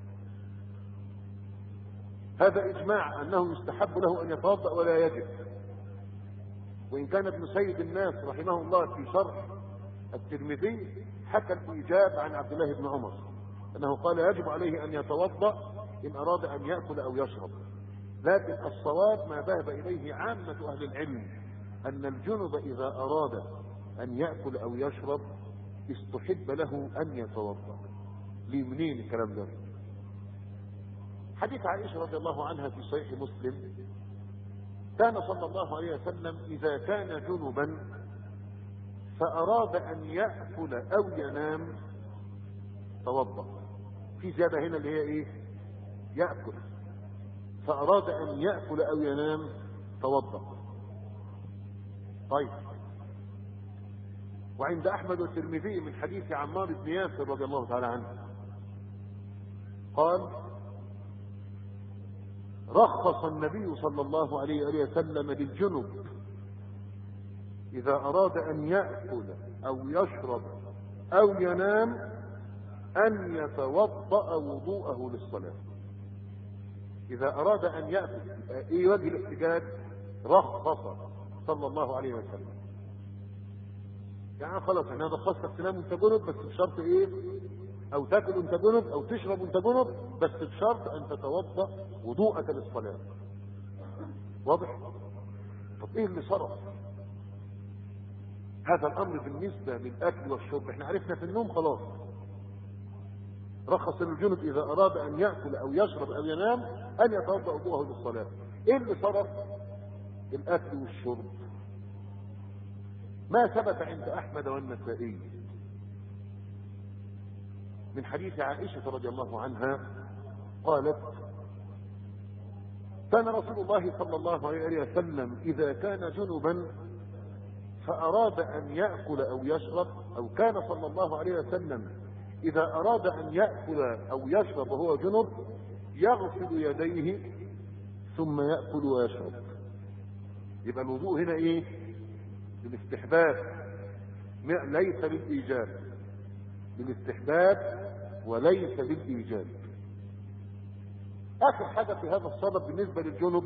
هذا إجماع أنه يستحب له أن يتوضأ ولا يجب. وإن كان ابن سيد الناس رحمه الله في شرح الترمذي حكى الإيجاب عن عبد الله بن عمر أنه قال يجب عليه أن يتوضأ إن أراد أن يأكل أو يشرب. لكن الصواب ما ذهب إليه عامة أهل العلم أن الجنب إذا أراد أن يأكل أو يشرب استحب له أن يتوضأ. ليه منين الكلام ده؟ حديث عائشة رضي الله عنها في صحيح مسلم كان صلى الله عليه وسلم إذا كان جنبا فأراد أن يأكل أو ينام توضأ. في زيادة هنا اللي هي إيه؟ يأكل. فأراد أن يأكل أو ينام توضأ. طيب، وعند أحمد والترمذي من حديث عمار بن ياسر رضي الله تعالى عنه قال رخص النبي صلى الله عليه وسلم للجنب إذا أراد أن يأكل أو يشرب أو ينام أن يتوضأ وضوءه للصلاة. إذا أراد أن يأكل، إيه وجه الاحتجاج؟ رخص صلى الله عليه وسلم. يعني خلاص احنا رخصتك تنام وانت جنب بس بشرط ايه؟ او تاكل وانت جنب او تشرب وانت جنب بس بشرط ان تتوضا وضوءك للصلاه. واضح؟ طب ايه اللي صرف هذا الامر بالنسبه للاكل والشرب؟ احنا عرفنا في النوم خلاص. رخص للجنب اذا اراد ان ياكل او يشرب او ينام ان يتوضا وضوءه للصلاه. ايه اللي صرف الاكل والشرب؟ ما ثبت عند أحمد والنسائي من حديث عائشة رضي الله عنها قالت كان رسول الله صلى الله عليه وسلم إذا كان جنبا فأراد أن يأكل أو يشرب، أو كان صلى الله عليه وسلم إذا أراد أن يأكل أو يشرب وهو جنب يغسل يديه ثم يأكل ويشرب. يبقى الوضوء هنا إيه؟ للاستحباب ليس للإيجاب. للاستحباب وليس للإيجاب. آخر حاجة في هذا الصدد بالنسبة للجنب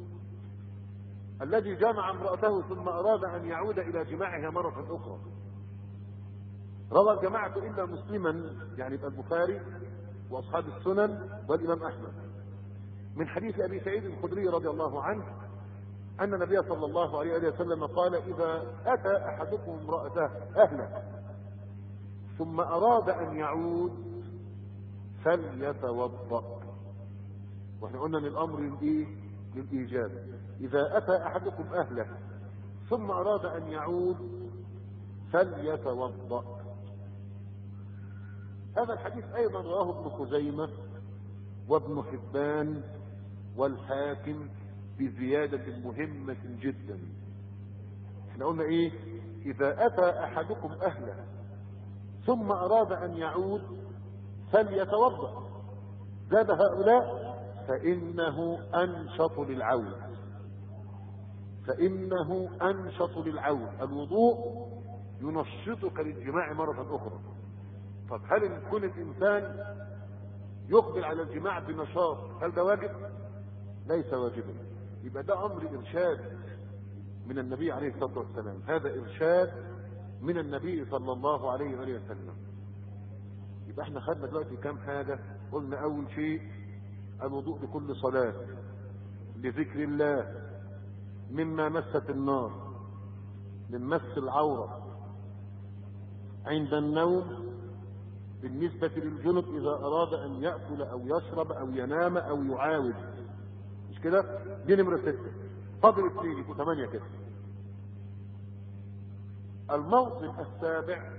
الذي جامع امرأته ثم أراد أن يعود إلى جماعها مرة أخرى. روى الجماعة إلا مسلما، يعني يبقى البخاري وأصحاب السنن والإمام أحمد، من حديث أبي سعيد الخدري رضي الله عنه أن النبي صلى الله عليه وسلم قال إذا أتى أحدكم امرأته أهله ثم أراد أن يعود فليتوضأ. واحنا قلنا ان الامر للإيجاب. إذا أتى أحدكم أهله ثم أراد أن يعود فليتوضأ. هذا الحديث أيضا رواه ابن خزيمة وابن حبان والحاكم بزيادة مهمة جدا. احنا قلنا ايه؟ إذا أتى أحدكم أهله ثم أراد أن يعود فليتوضأ. زاد هؤلاء فإنه أنشط للعود. فإنه أنشط للعود. الوضوء ينشطك للجماع مرة أخرى. طب هل كل الإنسان يقبل على الجماع بنشاط هل ده واجب؟ ليس واجبا. يبقى ده أمر إرشاد من النبي عليه الصلاة والسلام، هذا إرشاد من النبي صلى الله عليه وآله وسلم. يبقى احنا خدنا دلوقتي كام حاجة. قلنا أول شيء الوضوء لكل صلاة، لذكر الله، مما مست النار، من مس العورة، عند النوم، بالنسبة للجنب إذا أراد أن يأكل أو يشرب أو ينام أو يعاود. مش كده؟ دي نمرة 6. فاضل 2 يبقوا 8 كده. الموطن السابع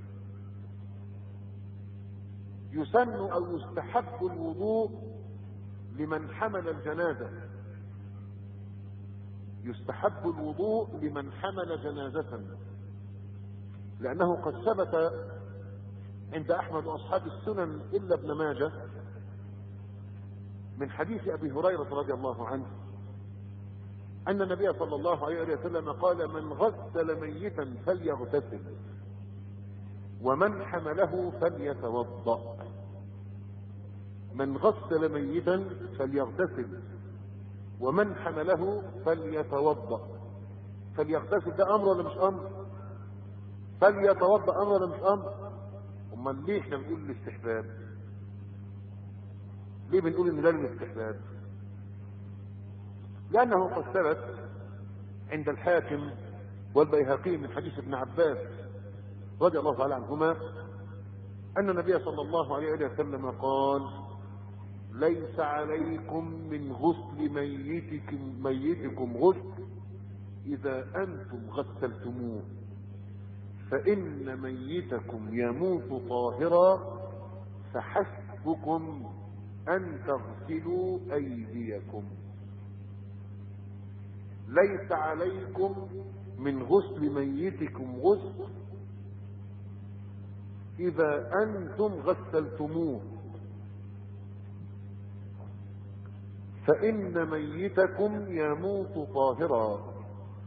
يسن أو يستحب الوضوء لمن حمل الجنازة. يستحب الوضوء لمن حمل جنازة، لأنه قد ثبت عند أحمد وأصحاب السنن إلا ابن ماجه من حديث أبي هريرة رضي الله عنه أن النبي صلى الله عليه وسلم قال: من غسل ميتا فليغتسل ومن حمله فليتوضأ. من غسل ميتا فليغتسل ومن حمله فليتوضأ. فليغتسل ده أمر ولا مش أمر؟ فليتوضأ أمر ولا مش أمر؟ امال ليه احنا بنقول الاستحباب؟ ليه بنقول ان ده الاستحباب؟ لانه قد ثبت عند الحاكم والبيهقي من حديث ابن عباس رضي الله تعالى عنهما ان النبي صلى الله عليه وسلم قال: ليس عليكم من غسل ميتكم غسل اذا انتم غسلتموه، فإن ميتكم يموت طاهرا فحسبكم أن تغسلوا أيديكم. ليس عليكم من غسل ميتكم غسل إذا أنتم غسلتموه، فإن ميتكم يموت طاهرا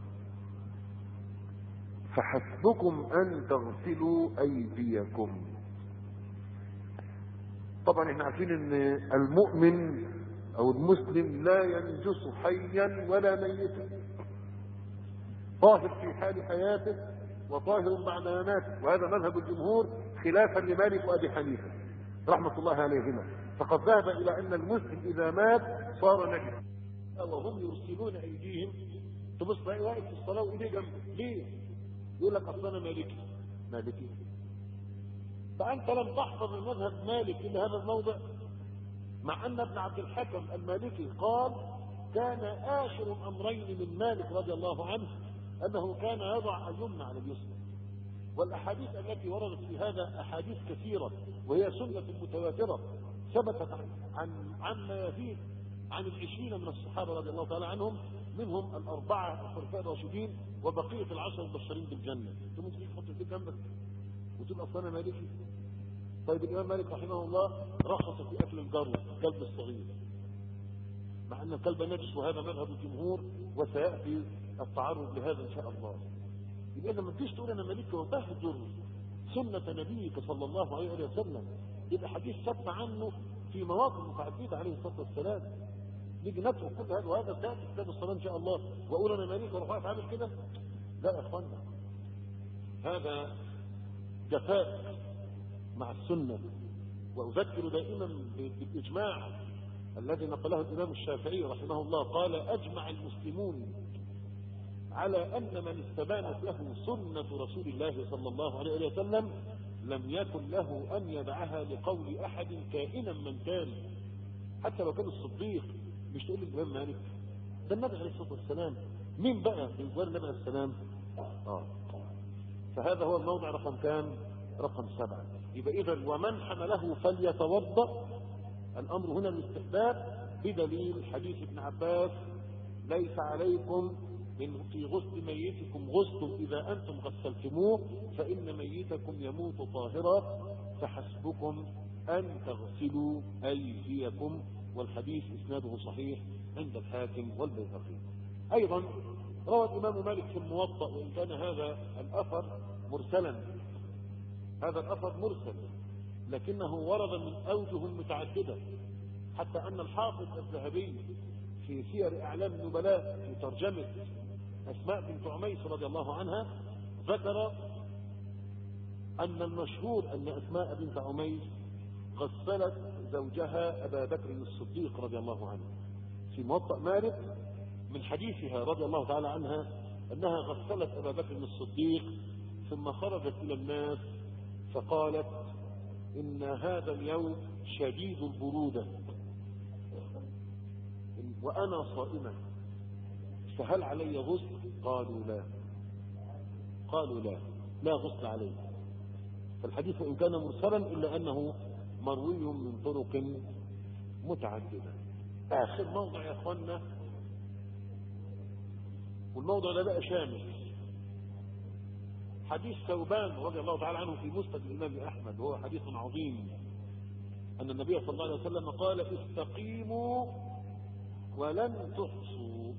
فحسبكم أن تغسلوا أيديكم. طبعا احنا عارفين ان المؤمن او المسلم لا ينجس حيا ولا ميتا، طاهر في حال حياته وطاهر بعد مماته، وهذا مذهب الجمهور خلافا لمالك وابي حنيفه رحمه الله عليهما. فقد ذهب الى ان المسلم اذا مات صار نجسا. وهم يرسلون ايديهم، تبص تلاقي واقف في الصلاه وايديه جنبه، ليه؟ يقول لك اصل انا مالكي. فانت لم تحفظ المذهب مالك الا هذا الموضع، مع ان ابن عبد الحكم المالكي قال: كان آخر الامرين من مالك رضي الله عنه انه كان يضع اليمنى على اليسرى. والاحاديث التي وردت في هذا احاديث كثيره، وهي سنه متواتره ثبتت عما يزيد عن 20 من الصحابه رضي الله تعالى عنهم، منهم الاربعه الخلفاء الراشدين وبقيه العشر المبشرين بالجنه. انت ممكن تحط في جنبك وتقول اصل انا مالكي. طيب الامام مالك رحمه الله رخص في اكل الجرو، الكلب الصغير، مع ان الكلب نجس وهذا مذهب الجمهور، وسياتي التعرض لهذا ان شاء الله. يبقى اذا ما تجيش تقول انا مالكي وتهجر سنه نبيك صلى الله عليه وسلم، يبقى حديث ثبت عنه في مواقف متعدده عليه الصلاه والسلام. نيجي نترك كل هذا وهذا سياتي كتاب الصلاه ان شاء الله، واقول انا مالكي واروح واقف عامل كده؟ لا يا اخوانا، هذا جفاء مع السنه. واذكر دائما بالاجماع الذي نقله الامام الشافعي رحمه الله، قال: اجمع المسلمون على ان من استبانت له سنه رسول الله صلى الله عليه وسلم لم يكن له ان يدعها لقول احد كائنا من كان، حتى لو كان الصديق. مش تقول الامام مالك، ده النبي عليه الصلاه والسلام. مين بقى من جوار النبي عليه السلام؟ فهذا هو الموضع رقم كام؟ رقم 7. يبقى اذا ومن حمله فليتوضا، الامر هنا الاستحباب بدليل حديث ابن عباس: ليس عليكم في غسل ميتكم غسل اذا انتم غسلتموه، فان ميتكم يموت طاهرا فحسبكم ان تغسلوا ايديكم. والحديث اسناده صحيح عند الحاكم والبيهقي. ايضا روى الامام مالك في الموطأ، وان كان هذا الاثر مرسلا، هذا الاثر مرسل، لكنه ورد من أوجه متعددة، حتى أن الحافظ الذهبي في سير أعلام النبلاء في ترجمة أسماء بنت عميس رضي الله عنها ذكر أن المشهور أن أسماء بنت عميس غسلت زوجها أبا بكر الصديق رضي الله عنه. في موطأ مالك من حديثها رضي الله تعالى عنها أنها غسلت أبا بكر الصديق ثم خرجت إلى الناس فقالت إن هذا اليوم شديد البرودة وأنا صائمة فهل علي غسل؟ قالوا لا غسل عليه. فالحديث إن كان مرسلا إلا أنه مروي من طرق متعددة. آخر موضع يا أخوانا، والموضع ده بقى شامل، حديث ثوبان رضي الله تعالى عنه في مسند الإمام أحمد، وهو حديث عظيم، أن النبي صلى الله عليه وسلم قال استقيموا ولن تحصوا.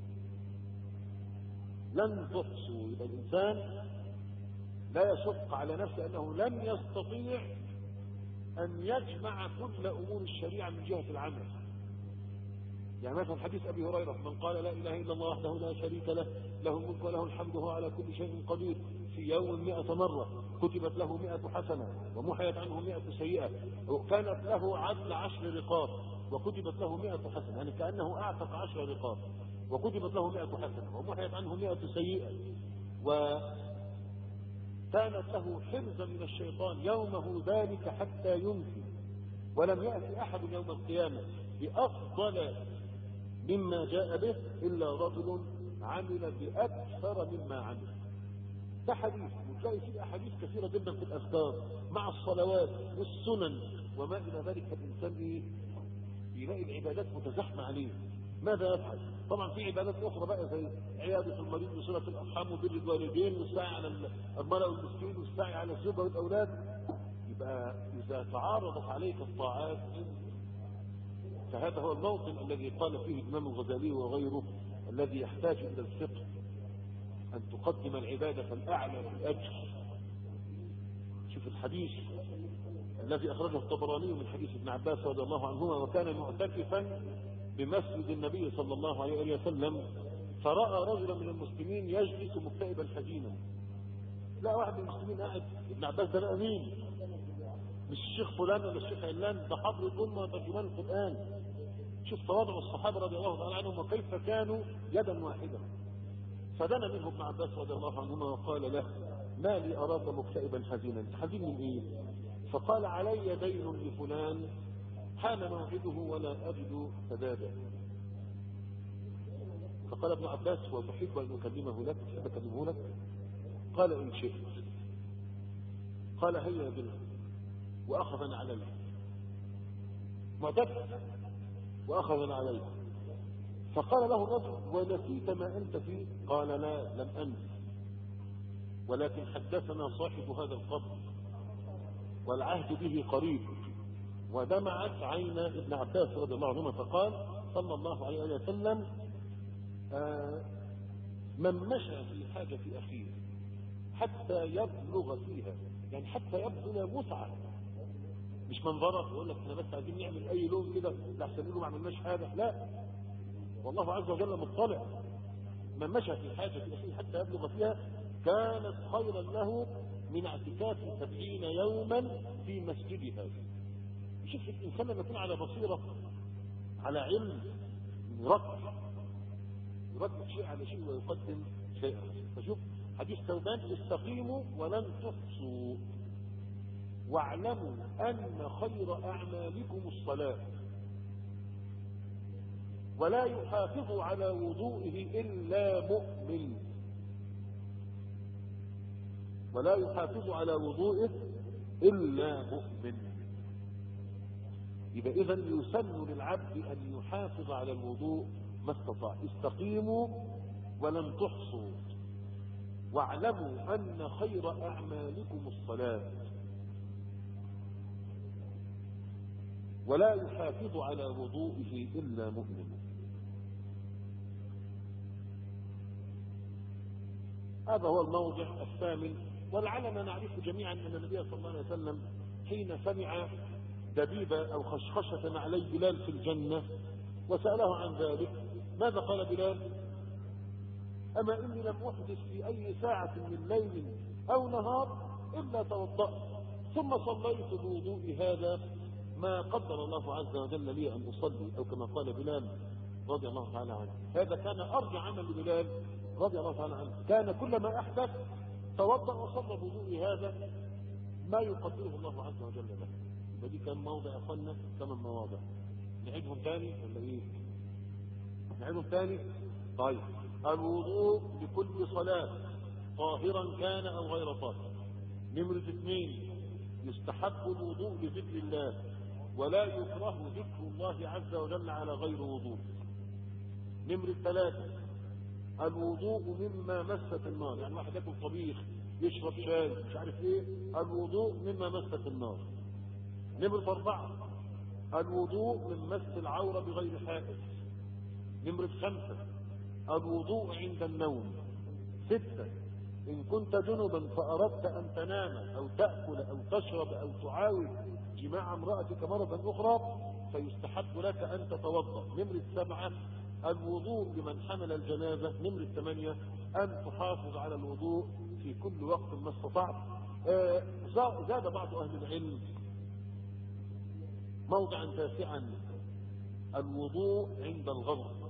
لن تحصوا، يبقى الإنسان لا يشق على نفسه أنه لن يستطيع أن يجمع كل أمور الشريعة من جهة العمل. يعني مثلا حديث أبي هريرة من قال لا إله إلا الله وحده لا شريك له له الملك وله الحمد وهو على كل شيء قدير في يوم 100 مرة كتبت له 100 حسنة ومحيت عنه 100 سيئة وكانت له عدل 10 رقاب وكتبت له 100 حسنة، يعني كأنه أعتق 10 رقاب وكتبت له 100 حسنة ومحيت عنه 100 سيئة، وكانت له حرزا من الشيطان يومه ذلك حتى ينفي، ولم يأتي أحد يوم القيامة بأفضل مما جاء به إلا رجل عمل بأكثر مما عمل. ده حديث، وتلاقي فيه أحاديث كثيرة جدا في الأذكار مع الصلوات والسنن وما إلى ذلك. الإنسان يلاقي العبادات متزحمة عليه، ماذا يفعل؟ طبعا في عبادات أخرى بقى زي عيادة المريض وصلة الأرحام وبر الوالدين والسعي على المرأة والمسكين والسعي على الزوجة والأولاد. يبقى إذا تعارضت عليك الطاعات فهذا هو الموطن الذي قال فيه الإمام الغزالي وغيره الذي يحتاج إلى الفقه، أن تقدم العبادة الأعلى بالأجر. شوف الحديث الذي أخرجه الطبراني من حديث ابن عباس رضي الله عنهما، وكان معتكفا بمسجد النبي صلى الله عليه وسلم فرأى رجلا من المسلمين يجلس مكتئبا حزينا. لا واحد من المسلمين قاعد، ابن عباس ده لا مين؟ مش الشيخ فلان ولا الشيخ علان، ده حبر الأمة وترجمان القرآن. شوف تواضع الصحابة رضي الله تعالى عنهم وكيف كانوا يدا واحدة. فدنا منه ابن عباس رضي الله عنهما وقال له ما لي أراك مكتئبا حزينا، حزين من إيه؟ فقال علي دين لفلان حان موعده ولا أجد سدادا. فقال ابن عباس وتحب أن أكلمه لك؟ تحب أكلمه لك؟ قال إن شئت. قال هيا بنا، وأخذنا عليه معتكف وأخذنا عليه. فقال له الرجل ونسيت ما أنت فيه؟ قال لا لم أنس، ولكن حدثنا صاحب هذا القبر والعهد به قريب. ودمعت عين ابن عباس رضي الله عنهما فقال صلى الله عليه وسلم من مشى في حاجة أخيه حتى يبلغ فيها، يعني حتى يبذل مسعى، مش منظرة يقول لك احنا بس عايزين نعمل اي لون كده لحسن له ما عملناش حاجه، لا، والله عز وجل مطلع. من مشى في حاجه اخيه حتى يبلغ فيها كانت خيرا له من اعتكاف 70 يوما في مسجد هذا. شوف الانسان لما يكون على بصيره على علم يرتب شيء على شيء ويقدم شيء على شيء. فشوف حديث ثوبان استقيموا ولن تحصوا واعلموا أن خير أعمالكم الصلاة ولا يحافظ على وضوئه إلا مؤمن. ولا يحافظ على وضوئه إلا مؤمن. يبقى إذن يسن للعبد أن يحافظ على الوضوء ما استطاع. استقيموا ولن تحصوا واعلموا أن خير أعمالكم الصلاة ولا يحافظ على وضوئه إلا مؤمن. هذا هو الموضع الثامن. ولعلنا نعرف جميعا أن النبي صلى الله عليه وسلم حين سمع دبيب أو خشخشة علي بلال في الجنة وسأله عن ذلك، ماذا قال بلال؟ أما إني لم أحدث في أي ساعة من ليل أو نهار إلا توضأت ثم صليت بوضوء هذا ما قدر الله عز وجل لي أن أصلي، أو كما قال بلال رضي الله تعالى عنه. هذا كان أرجى عمل لبلال رضي الله تعالى عنه، كان كلما أحدث توضأ وصلى بوضوء هذا ما يقدره الله عز وجل له. ودي كان موضع أخونا 8 مواضع. نعيدهم تاني ولا إيه؟ نعيدهم تاني؟ طيب. الوضوء لكل صلاة طاهرا كان أو غير طاهر. نمرة 2 يستحب الوضوء لذكر الله ولا يكره ذكر الله عز وجل على غير وضوء. نمرة 3 الوضوء مما مست النار، يعني واحد ياكل طبيخ يشرب شاي مش عارف ايه، الوضوء مما مست النار. نمرة 4 الوضوء من مس العورة بغير حائل. نمرة 5 الوضوء عند النوم. 6 إن كنت جنبا فأردت أن تنام أو تأكل أو تشرب أو تعاود جماع امرأتك مرة أخرى فيستحب لك أن تتوضأ. نمرة 7 الوضوء لمن حمل الجنازة. نمرة 8 أن تحافظ على الوضوء في كل وقت ما استطعت. زاد بعض أهل العلم موضعا تاسعا الوضوء عند الغضب،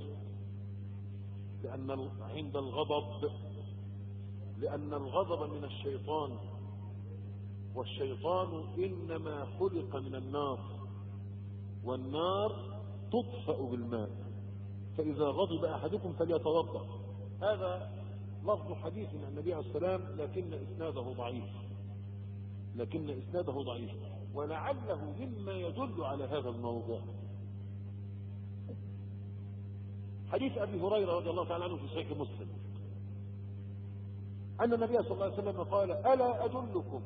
لأن الغضب من الشيطان، والشيطان إنما خلق من النار، والنار تطفأ بالماء، فإذا غضب أحدكم فليتوضأ. هذا لفظ حديث عن النبي عليه السلام لكن إسناده ضعيف، ولعله مما يدل على هذا الموضوع حديث أبي هريرة رضي الله تعالى عنه في صحيح مسلم أن النبي صلى الله عليه وسلم قال: ألا أدلكم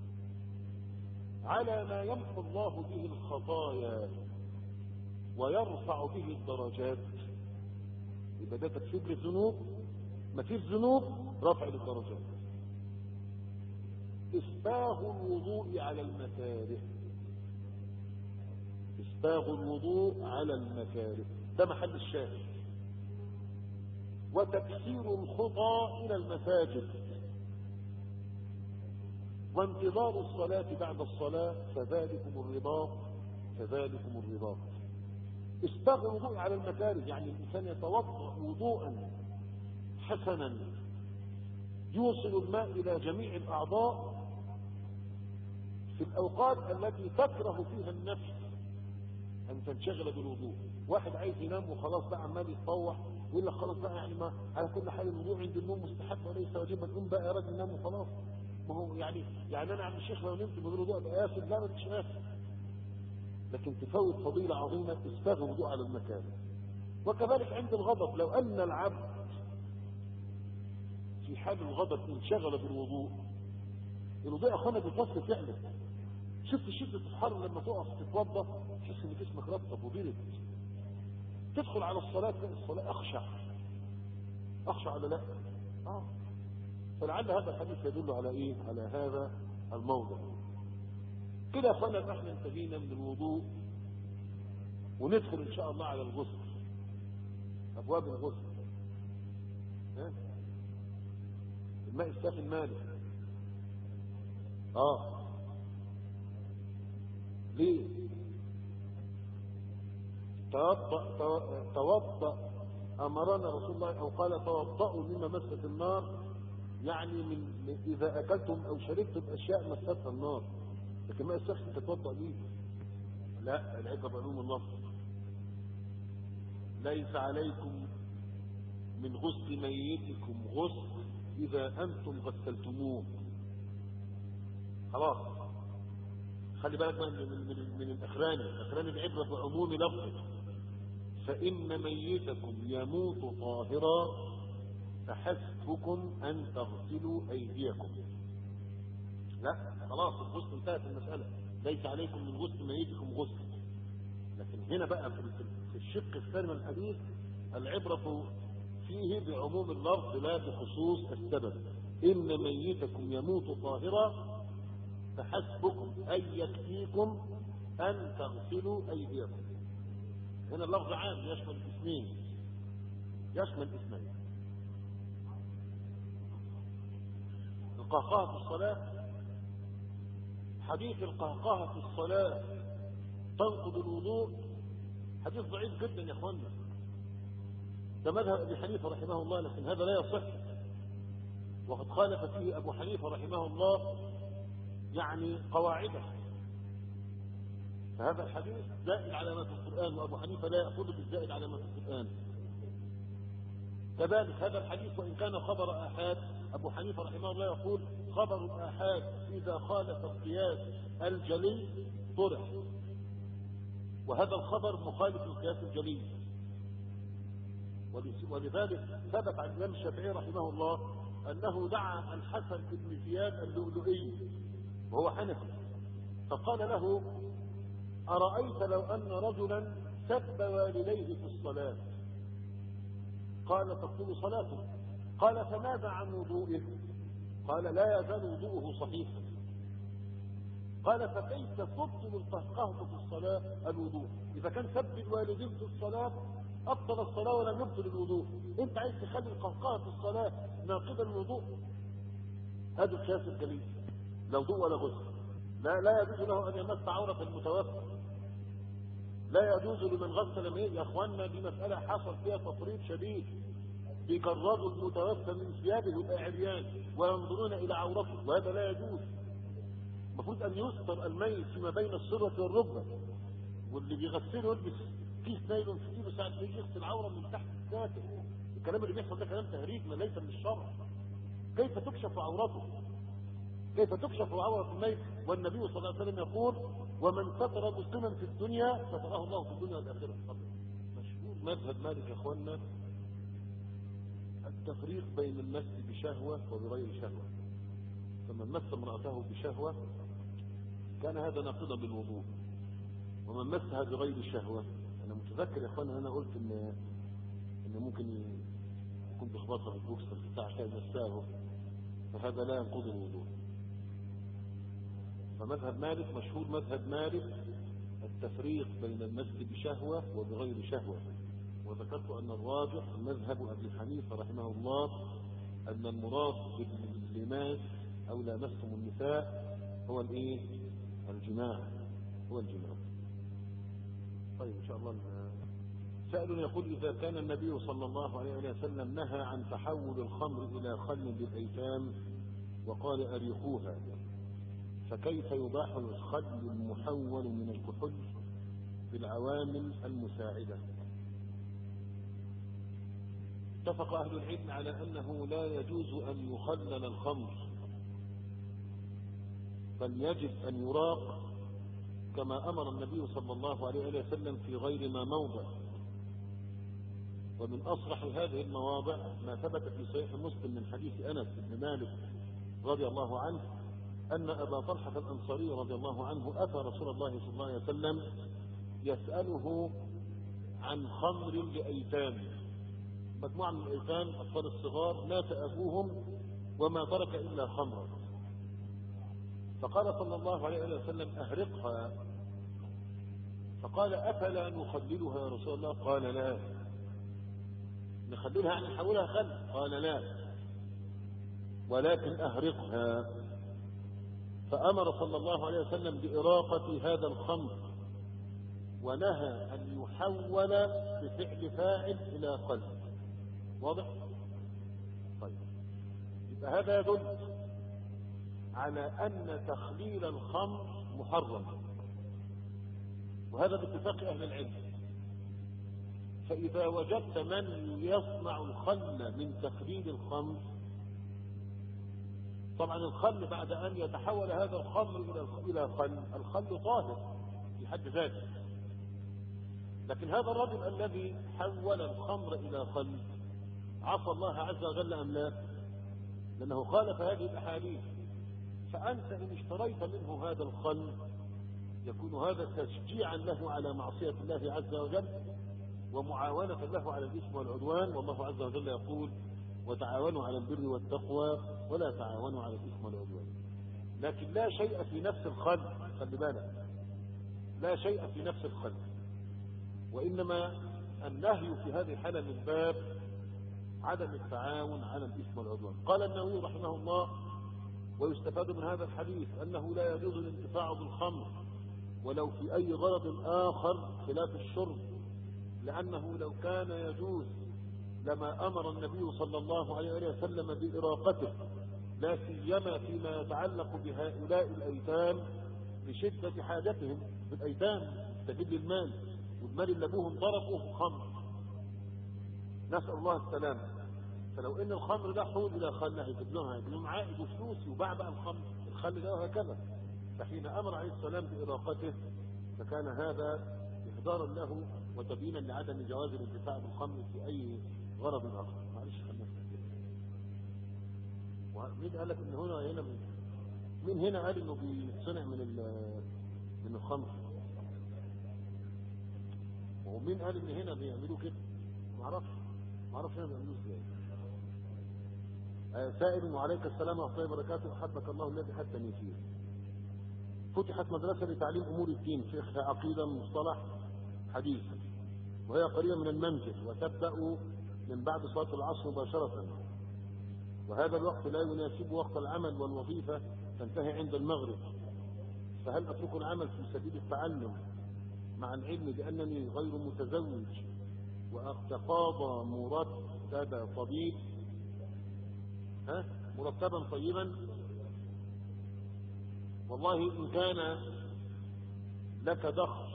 على ما يمحو الله به الخطايا ويرفع به الدرجات؟ يبقى ده تكفير للذنوب، ما فيش ذنوب رفع للدرجات. إسباغ الوضوء على المكاره، إسباغ الوضوء على المكاره ده محل الشاهد. وتكسير الخطى إلى المساجد، وانتظار الصلاة بعد الصلاة، فذلكم الرباط. إسباغ الوضوء على المكاره يعني الإنسان يتوضأ وضوءا حسنا يوصل الماء إلى جميع الأعضاء في الأوقات التي تكره فيها النفس أن تنشغل بالوضوء. واحد عايز ينام وخلاص بقى عمال يتطوح ويقول لك خلاص بقى يعني ما على كل حال الوضوء عند النوم مستحب وليس واجبا، تقوم بقى يا راجل نام وخلاص. ما هو يعني انا عم الشيخ لو نمت من الوضوء ابقى اسف؟ لا، ما انتش اسف، لكن تفوت فضيله عظيمه اسباغ الوضوء على المكان. وكذلك عند الغضب، لو ان العبد في حال الغضب انشغل بالوضوء، الوضوء يا اخوانا بيفصل فعلا. شفت شدة الحر لما تقف تتوضا تحس ان جسمك رطب وبرد، تدخل على الصلاة تلاقي الصلاة أخشع ولا لا؟ فلعل هذا الحديث يدل على إيه؟ على هذا الموضع. كده يا أخوانا احنا انتهينا من الوضوء، وندخل إن شاء الله على الغسل، أبواب الغسل. الماء الساخن ماله؟ ليه؟ توضأ أمرنا رسول الله أو قال توضأوا مما مست النار، يعني من إذا أكلتم أو شربتم أشياء مستها النار. لكن ما السخن تتوضأ ليه؟ لا، العبرة بعلوم اللفظ. ليس عليكم من غسل ميتكم غسل إذا أنتم غسلتموه. خلاص، خلي بالك من الأخراني العبرة بعموم لفظه. فإن ميتكم يموت طاهرا فحسبكم أن تغسلوا أيديكم. لا خلاص، الغسل انتهت المسألة، ليس عليكم من غسل ميتكم غسل. لكن هنا بقى في الشق الثاني من الحديث العبرة فيه بعموم اللفظ لا بخصوص السبب. إن ميتكم يموت طاهرا فحسبكم أن يكفيكم أن تغسلوا أيديكم. هنا اللفظ عام يشمل الاثنين، يشمل الاثنين. القهقهة في الصلاة، حديث القهقهة في الصلاة تنقض الوضوء حديث ضعيف جدا يا اخوانا. ده مذهب ابي حنيفه رحمه الله، لكن هذا لا يصح، وقد خالف فيه ابو حنيفه رحمه الله يعني قواعده. فهذا الحديث زائد على ما في القرآن، وابو حنيفه لا يأخذ بالزائد على ما في القرآن. كذلك هذا الحديث وان كان خبر آحاد، ابو حنيفه رحمه الله يقول خبر الآحاد اذا خالف القياس الجلي طرح، وهذا الخبر مخالف للقياس الجلي. ولذلك ثبت عن الامام الشافعي رحمه الله انه دعا الحسن بن زياد اللؤلؤي وهو حنفي، فقال له ارايت لو ان رجلا سب والديه في الصلاه؟ قال تبطل صلاته. قال فماذا عن وضوئه؟ قال لا يزال وضوءه صحيحا. قال فكيف تبطل القهقهة في الصلاة الوضوء؟ إذا كان سب الوالدين في الصلاة أبطل الصلاة ولم يبطل الوضوء، أنت عايز تخلي القهقهة في الصلاة ناقضا الوضوء؟ هذا القياس الجليل، لا وضوء ولا غسل. لا يجوز له أن يمس عورة المتوفى، لا يجوز لمن غسل ميت. يا أخواننا دي مسألة حصل فيها تفريط شديد، بيجردوا المتوفى من ثيابه الأعريان وينظرون إلى عورته، وهذا لا يجوز. المفروض ان يستر الميت فيما بين السرة والركبة، واللي بيغسله يلبس كيس نايلون في ايده ساعة ما يجي يغسل العورة من تحت الساتر. الكلام اللي بيحصل ده كلام تهريج ما ليس من الشرع. كيف تكشف عورته؟ كيف تكشف عورة الميت؟ والنبي صلى الله عليه وسلم يقول ومن ستر مسلما في الدنيا ستره الله في الدنيا والآخرة. مشهور مذهب مالك يا اخوانا التفريق بين المس بشهوة وبغير شهوة. فمن مس امرأته بشهوة كان هذا ناقضا بالوضوء، ومن مسها بغير الشهوة. انا متذكر يا اخوانا انا قلت ان ممكن يكون بخبطها في البوكس بتاع كان مساه، فهذا لا ينقض الوضوء. فمذهب مالك مشهور مذهب مالك التفريق بين المس بشهوة وبغير شهوة. وذكرت ان الراجح مذهب ابي حنيفة رحمه الله ان المراد باللماس او لامستم النساء هو الايه؟ الجماع، هو الجماع. طيب ان شاء الله. سائل يقول اذا كان النبي صلى الله عليه وسلم نهى عن تحول الخمر الى خل للايتام وقال اريقوها، فكيف يباح الخل المحول من الكحول بالعوامل المساعدة؟ اتفق اهل العلم على انه لا يجوز ان يخلل الخمر، بل يجب أن يراق كما أمر النبي صلى الله عليه وسلم في غير ما موضع. ومن أصرح هذه المواضع ما ثبت في صحيح مسلم من حديث أنس بن مالك رضي الله عنه أن أبا طلحة الأنصاري رضي الله عنه أتى رسول الله صلى الله عليه وسلم يسأله عن خمر لأيتام. مجموعة من الأيتام أطفال الصغار مات أبوهم وما ترك إلا خمرا، فقال صلى الله عليه وسلم أهرقها. فقال أفلا نخللها يا رسول الله؟ قال لا. نخللها يعني نحولها خل؟ قال لا، ولكن أهرقها. فأمر صلى الله عليه وسلم بإراقة هذا الخمر، ونهى أن يحول بفعل فاعل إلى قلب. واضح؟ طيب، يبقى هذا يدل على أن تخليل الخمر محرم، وهذا باتفاق أهل العلم. فإذا وجدت من يصنع الخل من تخليل الخمر، طبعا الخل بعد أن يتحول هذا الخمر إلى خل، الخل طاهر في حد ذاته، لكن هذا الرجل الذي حول الخمر إلى خل عصى الله عز وجل أم لا؟ لأنه خالف هذه الأحاديث. فأنت إن اشتريت منه هذا الخل يكون هذا تشجيعا له على معصية الله عز وجل ومعاونة له على الإثم والعدوان، والله عز وجل يقول وتعاونوا على البر والتقوى ولا تعاونوا على الإثم والعدوان. لكن لا شيء في نفس الخل، خلي بالك، لا شيء في نفس الخل، وإنما النهي في هذه الحالة من باب عدم التعاون على الإثم والعدوان. قال النووي رحمه الله: ويستفاد من هذا الحديث أنه لا يجوز الانتفاع بالخمر ولو في أي غرض آخر خلاف الشرب، لأنه لو كان يجوز لما أمر النبي صلى الله عليه وسلم بإراقته، لا سيما فيما يتعلق بهؤلاء الأيتام لشدة حاجتهم بالأيتام تجيب المال، والمال اللي أبوهم ضربوه خمر، نسأل الله السلامة. فلو إن الخمر ده حول إلى خل هيجيب لهم عائد وفلوس وباع بقى الخل ده وهكذا. فحين أمر عليه السلام بإراقته فكان هذا إهدارا له وتبيينا لعدم جواز الانتفاع بالخمر في أي غرض آخر. معلش خلينا مين قال لك إن هنا مين هنا قال إنه بيتصنع من الخمر؟ ومين قال إن هنا بيعملوا كده؟ ما اعرفش هنا بيعملوه ازاي. سائل: وعليك السلام ورحمة الله وبركاته، أحبك الله الذي حثني فيه. فتحت مدرسة لتعليم أمور الدين، فقه، عقيدة، مصطلح، حديث، وهي قريبة من المنزل وتبدأ من بعد صلاة العصر مباشرة، وهذا الوقت لا يناسب وقت العمل والوظيفة تنتهي عند المغرب، فهل أترك العمل في سبيل التعلم مع العلم بأنني غير متزوج وأتقاضى مرتب طبيب مرتبا طيبا؟ والله إن كان لك دخل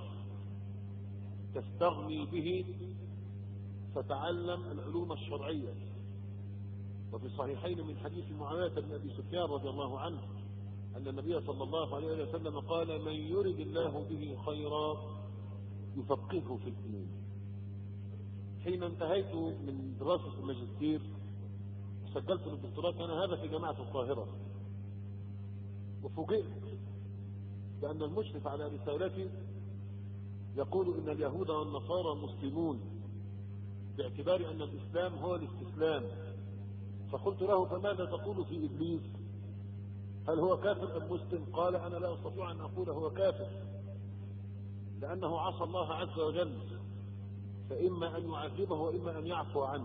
تستغني به فتعلم العلوم الشرعية. وفي الصحيحين من حديث معاوية بن أبي سفيان رضي الله عنه أن النبي صلى الله عليه وسلم قال: من يرد الله به خيرا يفقهه في الدين. حين انتهيت من دراسة الماجستير وسجلت الدكتوراه كان هذا في جامعة القاهرة، وفوجئت بأن المشرف على رسالتي يقول إن اليهود والنصارى مسلمون باعتبار أن الإسلام هو الاستسلام. فقلت له: فماذا تقول في إبليس؟ هل هو كافر أم مسلم؟ قال: أنا لا أستطيع أن أقول هو كافر لأنه عصى الله عز وجل، فإما أن يعذبه وإما أن يعفو عنه.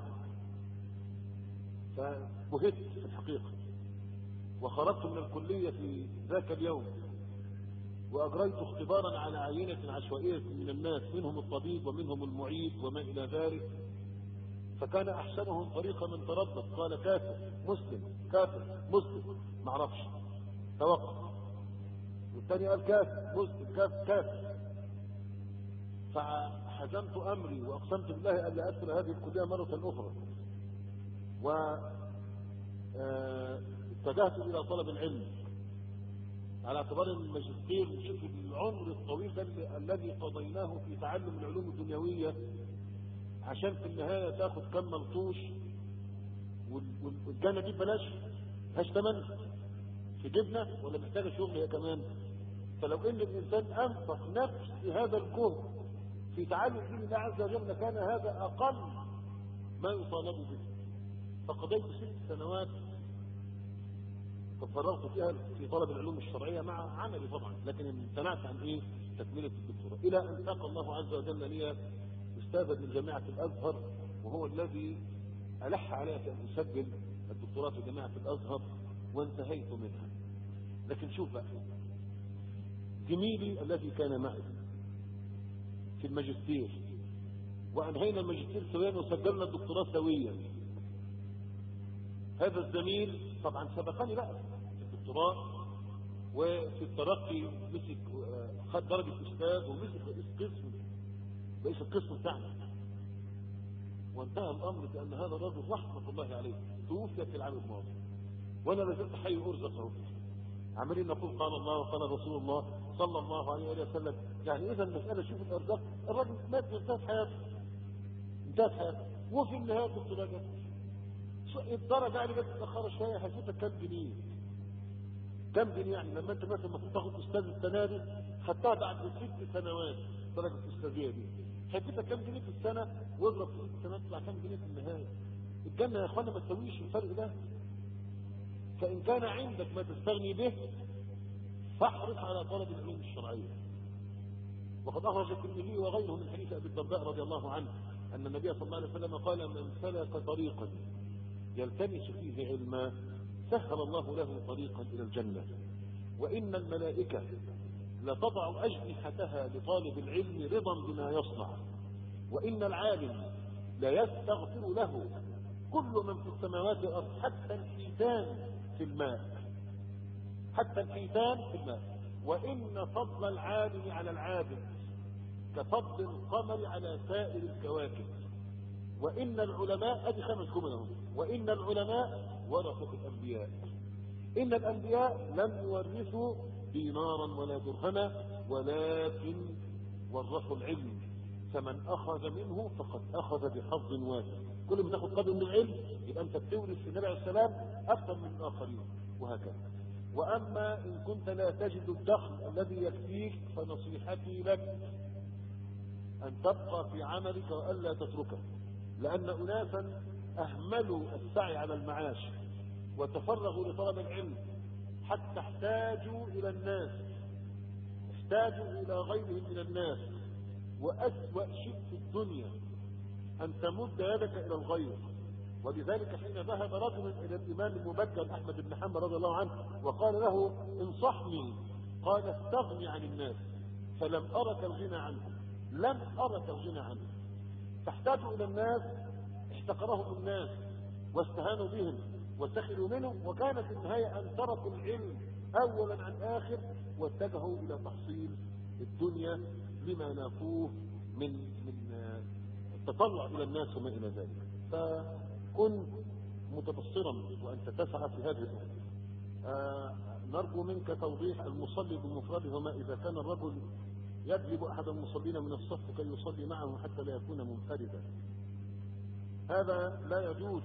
فبهت في الحقيقة، وخرجت من الكلية في ذاك اليوم وأجريت اختبارا على عينة عشوائية من الناس، منهم الطبيب ومنهم المعيد وما إلى ذلك، فكان أحسنهم طريقة من تردد قال: كافر مسلم، كافر مسلم، معرفش، توقف. والثاني قال: كافر مسلم، كافر. فحزمت أمري وأقسمت بالله ألا أدخل هذه الكلية مرة أخرى، واتجهت إلى طلب العلم على اعتبار الماجستير. نشوف العمر الطويل الذي قضيناه في تعلم العلوم الدنيوية عشان في النهاية تاخد كم ملطوش، والجنة دي بلاش، هاش تمن في جبنة ولا محتاجة شغل هي كمان. فلو ان الانسان انفق نفس هذا الجهد في تعلم دين الله عز وجل كان هذا اقل ما يطالب به. فقضيت 6 سنوات تفرغت فيها في طلب العلوم الشرعية مع عملي طبعا، لكن امتنعت عن تكملة الدكتوراه، الى ان ساق الله عز وجل لي استاذا من جامعة الازهر، وهو الذي ألح علي أن أسجل الدكتوراه في جامعة الازهر، وانتهيت منها. لكن شوف بقى، زميلي الذي كان معي في الماجستير وأنهينا الماجستير سويا وسجلنا الدكتوراه سويا، هذا الزميل طبعا سبقني بقى في الدكتوراه وفي الترقي، مسك خد درجة أستاذ ومسك رئيس القسم بتاعنا، وانتهى الأمر بأن هذا الرجل رحمة الله عليه توفي في العام الماضي، وأنا لازلت حي أرزق اهو، عمالين نقول قال الله وقال رسول الله صلى الله عليه وسلم. يعني إذا المسألة شوف الأرزاق، الرجل مات وانتهت حياته، وفي النهاية الدكتوراه جت الدرجة اللي جت متأخرة شوية هتفوتك كام جنيه يعني. لما انت مثلا المفروض تاخد استاذ السنة دي خدتها بعد 6 سنوات درجة الاستاذية دي، هتفوتك كام جنيه في السنة، واضرب في 6 سنوات تطلع كام جنيه في النهاية. الجنة يا اخوانا ما تسويش الفرق ده. فإن كان عندك ما تستغني به فاحرص على طلب العلوم الشرعية. وقد أخرج الترمذي وغيره من حديث أبي الدرداء رضي الله عنه أن النبي صلى الله عليه وسلم قال: من سلك طريقا يلتمس فيه علما سهل الله له طريقا إلى الجنة، وإن الملائكة لتضع أجنحتها لطالب العلم رضا بما يصنع، وإن العالم ليستغفر له كل من في السماوات والأرض حتى الحيتان في الماء، حتى الحيتان في الماء، وإن فضل العالم على العابد كفضل القمر على سائر الكواكب، وإن العلماء أدي 5 جمل، وإن العلماء ورثة الأنبياء، إن الأنبياء لم يورثوا دينارا ولا درهما ولكن ورثوا العلم، فمن أخذ منه فقد أخذ بحظ وافر. كل ما تاخذ قدر من العلم يبقى أنت بتورث في النبي عليه السلام أكثر من الآخرين، وهكذا. وأما إن كنت لا تجد الدخل الذي يكفيك فنصيحتي لك أن تبقى في عملك وألا تتركه، لأن أناسا أهملوا السعي على المعاش وتفرغوا لطلب العلم حتى احتاجوا إلى الناس، احتاجوا إلى غيرهم من الناس. وأسوأ شيء في الدنيا أن تمد يدك إلى الغير. ولذلك حين ذهب رجل إلى الإمام المبجل أحمد بن حنبل رضي الله عنه وقال له: انصحني، قال: استغني عن الناس فلم أرك الغنى عنهم، لم أرك الغنى عنهم. تحتاجوا إلى الناس، احتقرهم الناس واستهانوا بهم واتخذوا منهم، وكانت النهاية أن تركوا العلم أولا عن آخر واتجهوا إلى تحصيل الدنيا لما نافوه من التطلع إلى الناس وما إلى ذلك. فكن متبصرا وأنت تسعى في هذه الأمور. نرجو منك توضيح المصلي بمفرده، وما إذا كان الرجل يجلب أحد المصلين من الصف كي يصلي معه حتى لا يكون منفردا. هذا لا يجوز،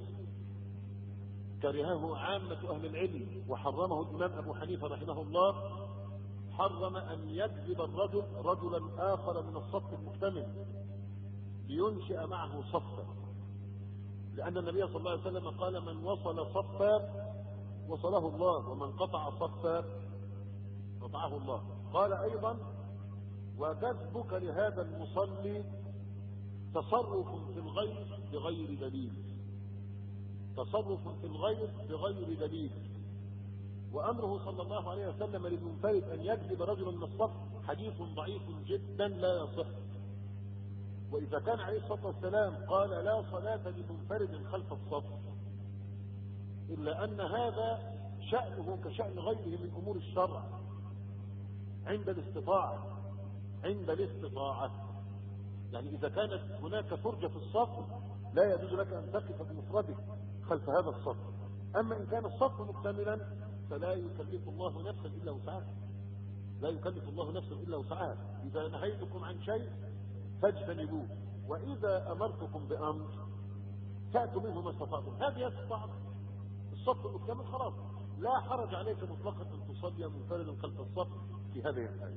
كرهه عامة أهل العلم وحرمه الإمام أبو حنيفة رحمه الله. حرم أن يجذب الرجل رجلا آخر من الصف المكتمل لينشئ معه صفا، لأن النبي صلى الله عليه وسلم قال: من وصل صفا وصله الله، ومن قطع صفا قطعه الله. قال أيضا: وجذبك لهذا المصلي تصرف في الغير بغير دليل، تصرف في الغير بغير دليل. وأمره صلى الله عليه وسلم للمنفرد أن يجذب رجلا من الصف حديث ضعيف جدا لا يصح. وإذا كان عليه الصلاة والسلام قال: لا صلاة لمنفرد خلف الصف، إلا أن هذا شأنه كشأن غيره من أمور الشرع عند الاستطاعة، عند الاستطاعة. يعني إذا كانت هناك فرجة في الصف لا يجوز لك أن تقف بمفردك خلف هذا الصف. أما إن كان الصف مكتملا فلا يكلف الله نفسا إلا وسعها، لا يكلف الله نفسا إلا وسعها. إذا نهيتكم عن شيء فاجتنبوه، وإذا أمرتكم بأمر فأتوا منه ما استطعتم. هذه استطاعت الصف المكتمل خلاص، لا حرج عليك مطلقا أن تصلي منفردا خلف الصف في هذه الحالة.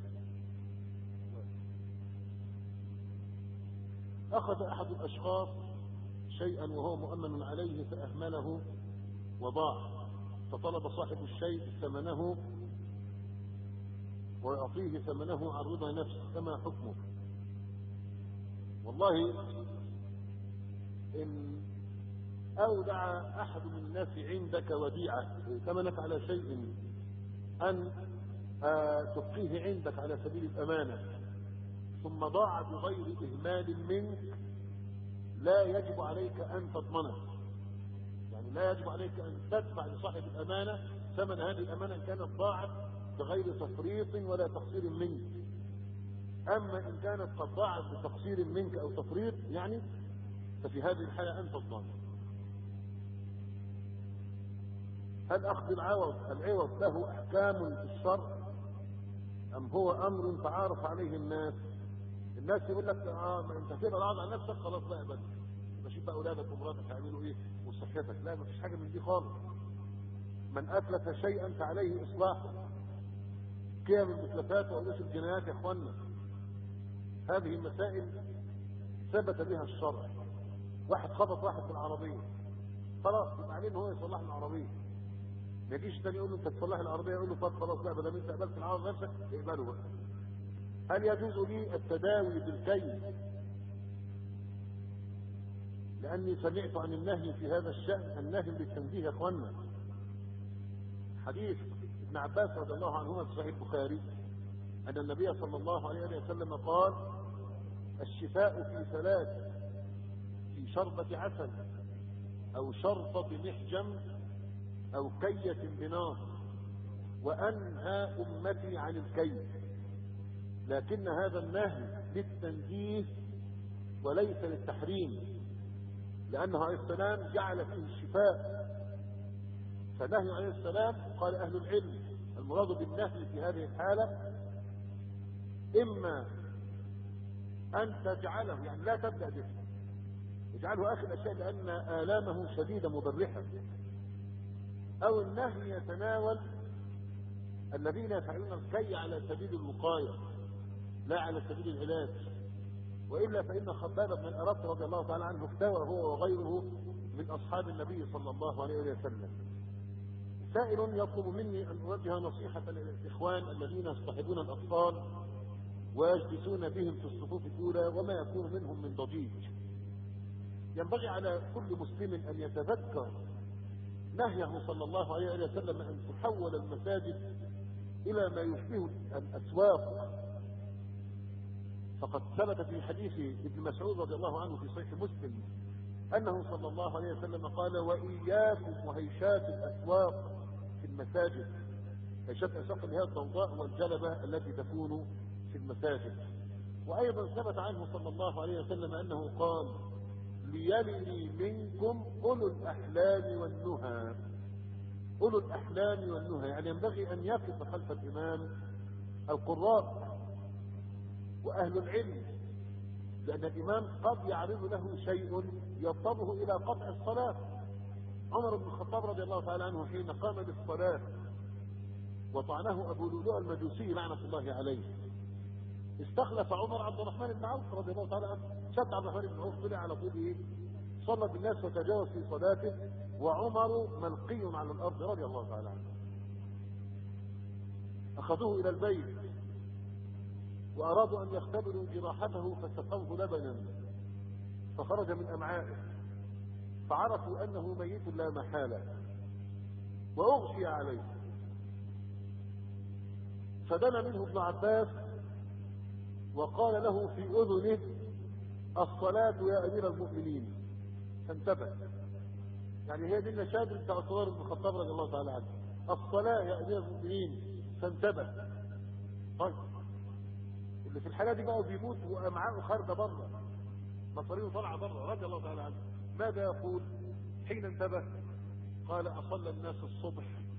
أخذ أحد الأشخاص شيئا وهو مؤمن عليه فأهمله وضاع، فطلب صاحب الشيء ثمنه ويعطيه ثمنه عن رضا نفسه، كما حكمه؟ والله إن أودع أحد من الناس عندك وديعة ثمنك على شيء أن تبقيه عندك على سبيل الأمانة ثم ضاع بغير إهمال منك، لا يجب عليك أن تضمنه. يعني لا يجب عليك أن تدفع لصاحب الأمانة ثمن هذه الأمانة إن كانت ضاعت بغير تفريط ولا تقصير منك. أما إن كانت قد ضاعت بتقصير منك أو تفريط يعني ففي هذه الحالة أنت الضامن. هل أخذ العوض له أحكام في الشرع أم هو أمر تعارف عليه الناس؟ الناس يقول لك ما انت كده راضي عن نفسك خلاص بقى بس شوف بقى اولادك ومراتك هيعملوا ايه وصحتك. لا، مفيش حاجه من دي خالص. من اتلف شيئا فعليه اصلاحه. قيم المتلفات وحدوث الجنايات يا اخوانا، هذه المسائل ثبت بها الشرع. واحد خبط واحد في العربيه خلاص يبقى عليه ان هو يصلح العربيه. ما يجيش تاني يقول له انت تصلح العربيه، يقول له طب خلاص بقى بدل انت قبلت العربيه نفسك اقبله بقى. هل يجوز لي التداوي بالكي؟ لاني سمعت عن النهي في هذا الشان، النهي بالتنزيه يا اخوانا. حديث ابن عباس رضي الله عنهما في صحيح البخاري ان النبي صلى الله عليه وسلم قال: الشفاء في ثلاث: في شربة عسل، او شرطة محجم، او كية بنار، وانهى امتي عن الكي. لكن هذا النهي للتنزيه وليس للتحريم، لانه عليه السلام جعل فيه الشفاء. فنهي عليه السلام قال اهل العلم المراد بالنهي في هذه الحالة اما ان تجعله، يعني لا تبدأ به، اجعله اخر الاشياء لان الامه شديدة مبرحة، او النهي يتناول الذين يفعلون الكي على سبيل الوقاية لا على سبيل العلاج. والا فان خباب بن الارت رضي الله تعالى عنه افتوى هو وغيره من اصحاب النبي صلى الله عليه وسلم. سائل يطلب مني ان اوجه نصيحة للاخوان الذين يصطحبون الاطفال ويجلسون بهم في الصفوف الاولى وما يكون منهم من ضجيج. ينبغي على كل مسلم ان يتذكر نهيه صلى الله عليه وسلم ان تحول المساجد الى ما يشبه الاسواق. فقد ثبت في حديث ابن مسعود رضي الله عنه في صحيح مسلم انه صلى الله عليه وسلم قال: واياكم وهيشات الاسواق في المساجد. هيشات الاسواق اللي هي الضوضاء والجلبة التي تكون في المساجد. وايضا ثبت عنه صلى الله عليه وسلم انه قال: ليلني منكم اولو الاحلام والنهى. اولو الاحلام والنهى يعني ينبغي ان يقف خلف الامام القراء واهل العلم، لان الامام قد يعرض له شيء يضطره الى قطع الصلاة. عمر بن الخطاب رضي الله تعالى عنه حين قام بالصلاة وطعنه ابو لؤلؤ المجوسي لعنة الله عليه، استخلف عمر عبد الرحمن بن عوف رضي الله تعالى عنه. شد عبد الرحمن بن عوف طلع على طول ايه، صلى بالناس وتجاوز في صلاته، وعمر ملقي على الارض رضي الله تعالى عنه. اخذوه الى البيت وارادوا ان يختبروا جراحته فسقوه لبنا فخرج من امعائه، فعرفوا انه ميت لا محالة واغشي عليه. فدنا منه ابن عباس وقال له في اذنه: الصلاة يا امير المؤمنين. فانتبه، يعني هي دي المشاهد بتاع عمر بن الخطاب رضي الله تعالى عنه، الصلاة يا امير المؤمنين. فانتبه. طيب اللي في الحالة دي بقى بيموت وامعاءه خارجه بره، مصاريه طالعه بره رضي الله تعالى عنه، ماذا يقول حين انتبه؟ قال: اصلى الناس الصبح؟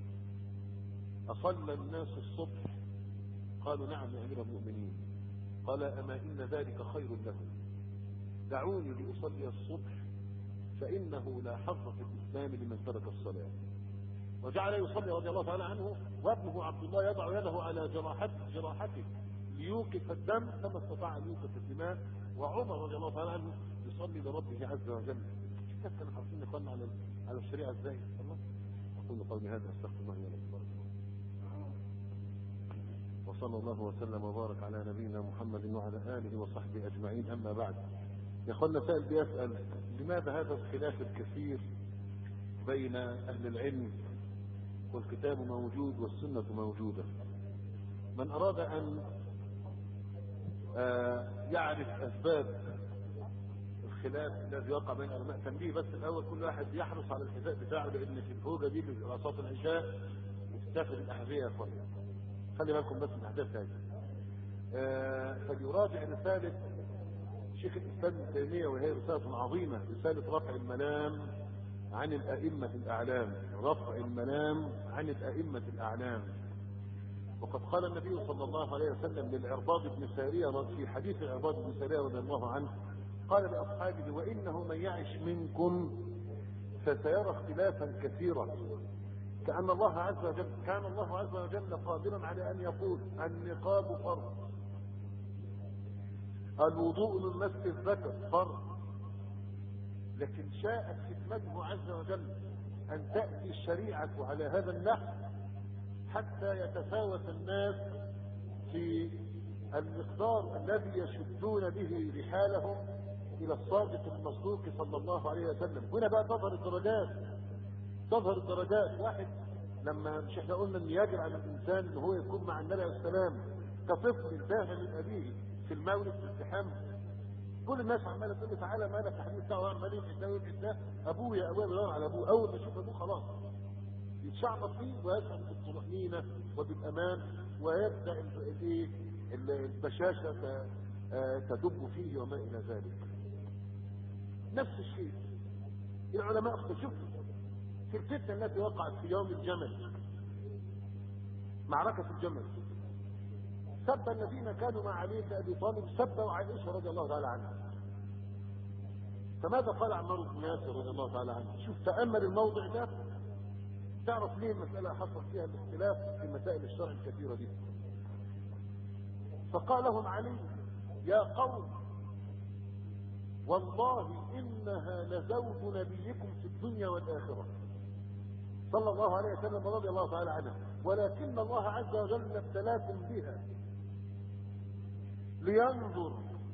اصلى الناس الصبح؟ قالوا: نعم يا امير المؤمنين. قال: اما ان ذلك خير لهم، دعوني لاصلي الصبح فانه لا حظ في الاسلام لمن ترك الصلاه. وجعل يصلي رضي الله تعالى عنه، وابنه عبد الله يضع يده على جراحته ليوقف الدم كما استطاع ان يوقف الدماء، وعمر رضي الله تعالى عنه يصلي لربه عز وجل. كيف كانوا حريصين يقولنا على الشريعه ازاي؟ الله. اقول قولي هذا استغفر الله لي ولكم، وصلى الله وسلم وبارك على نبينا محمد وعلى اله وصحبه اجمعين. اما بعد، يا اخوانا سائل بيسال: لماذا هذا الخلاف الكثير بين اهل العلم والكتاب موجود والسنة موجودة؟ من اراد ان يعرف اسباب الخلاف الذي وقع بين العلماء، تنبيه بس الاول: كل واحد يحرص على الحذاء بتاعه، لان في الهوجه دي لصلاه العشاء وتتاخد الاحذيه يا اخوانا، خلي بالكم بس من الاحداث هذه. فليراجع رساله شيخ الاسلام ابن تيميه، وهي رساله عظيمه، رساله رفع الملام عن الائمه الاعلام، رفع الملام عن الائمه الاعلام. وقد قال النبي صلى الله عليه وسلم للعرباض بن سارية في حديث العرباض بن سارية رضي الله عنه، قال لأصحابه: وإنه من يعش منكم فسيرى اختلافا كثيرا. كان الله عز وجل قادرا على أن يقول: النقاب فرض، الوضوء من مس الذكر فرض، لكن شاءت حكمته عز وجل أن تأتي الشريعة على هذا النحو حتى يتفاوت الناس في المقدار الذي يشدون به رحالهم إلى الصادق المصدوق صلى الله عليه وسلم. هنا بقى تظهر الدرجات. واحد لما مش احنا قلنا ان يجب على الانسان ان هو يكون مع النبي عليه السلام كطفل فاهم من ابيه في المولد في الازدحام. كل الناس عماله تقول له تعالى مالك يا حبيبي بتاعه عمال يمحي ده ابويا بيدور على ابوه. اول ما يشوف ابوه خلاص يتشعبط فيه ويشعر بالطمأنينة وبالامان ويبدا البشاشه تدب فيه وما الى ذلك. نفس الشيء العلماء شوفوا في الفتنه التي وقعت في يوم الجمل، معركه الجمل، سب الذين كانوا مع علي بن ابي طالب سبوا عائشه رضي الله تعالى عنها. فماذا قال عمار بن ياسر رضي الله تعالى عنه؟ شوف تامل الموضع ده تعرف ليه المساله حصل فيها الاختلاف في مسائل الشرع الكثيره دي. فقال لهم علي: يا قوم والله انها لزوج نبيكم في الدنيا والاخره صلى الله عليه وسلم رضي الله تعالى عنه، ولكن الله عز وجل ابتلاكم بها لينظر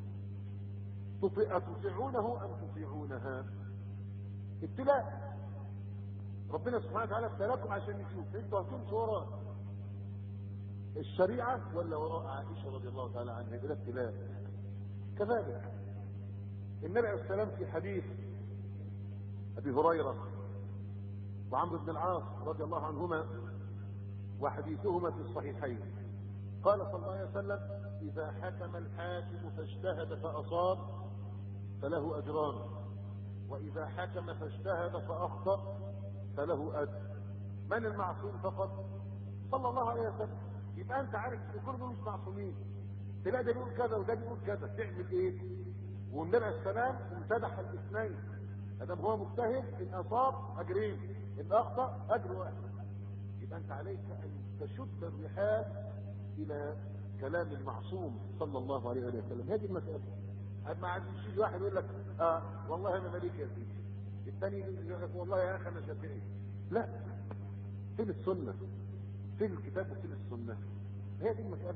أتطيعونه أم تطيعونها. ابتلاء ربنا سبحانه وتعالى ابتلاكم عشان يشوف انتوا هتمشوا وراء الشريعة ولا وراء عائشة رضي الله تعالى عنها. ده ابتلاء. كذلك النبي عليه السلام في حديث أبي هريرة وعمرو بن العاص رضي الله عنهما وحديثهما في الصحيحين قال صلى الله عليه وسلم: إذا حكم الحاكم فاجتهد فأصاب فله أجران، وإذا حكم فاجتهد فأخطأ فله أجر. من المعصوم فقط؟ صلى الله عليه وسلم. يبقى أنت عارف إن كلهم مش معصومين، تلاقي ده بيقول كذا وده بيقول كذا، تعمل إيه؟ والنبي عليه السلام امتدح الاثنين، ادام هو مجتهد ان اصاب اجرين ان اخطا اجر واحد. يبقى انت عليك ان تشد الرحال الى كلام المعصوم صلى الله عليه وسلم. هذه المساله. اما عاد يجي واحد يقول لك والله انا مالك يا سيدي، الثاني يقول لك والله يا اخي انا شافعي. لا، فين السنه؟ فين الكتاب وفين السنه؟ هي دي المساله.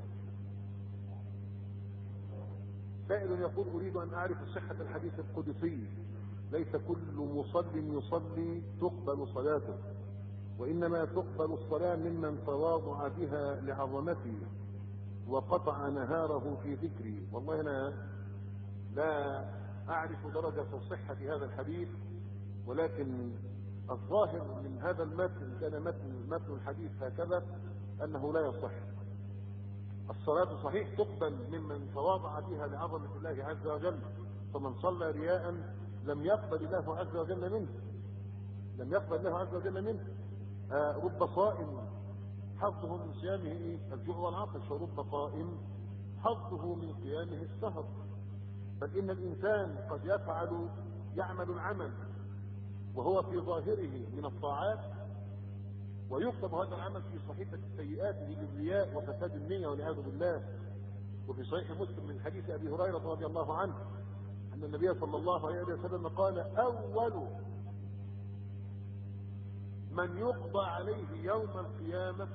سائل يقول: اريد ان اعرف صحه الحديث القدسي: ليس كل مصل يصلي تقبل صلاته، وانما تقبل الصلاه ممن تواضع بها لعظمته وقطع نهاره في ذكري. والله انا لا اعرف درجه صحه هذا الحديث، ولكن الظاهر من هذا المتن كان متن الحديث هكذا انه لا يصح. الصلاة صحيح تقبل ممن تواضع بها لعظمة الله عز وجل، فمن صلى رياء لم يقبل الله عز وجل منه، لم يقبل الله عز وجل منه. رب صائم حظه من صيامه الجوع والعطش، ورب قائم حظه من قيامه السهر. بل إن الإنسان قد يعمل العمل وهو في ظاهره من الطاعات، ويكتب هذا العمل في صحيفة سيئاته للرياء وفساد النية والعياذ بالله. وفي صحيح مسلم من حديث أبي هريرة رضي الله عنه أن النبي صلى الله عليه وسلم قال: أول من يقضى عليه يوم القيامة،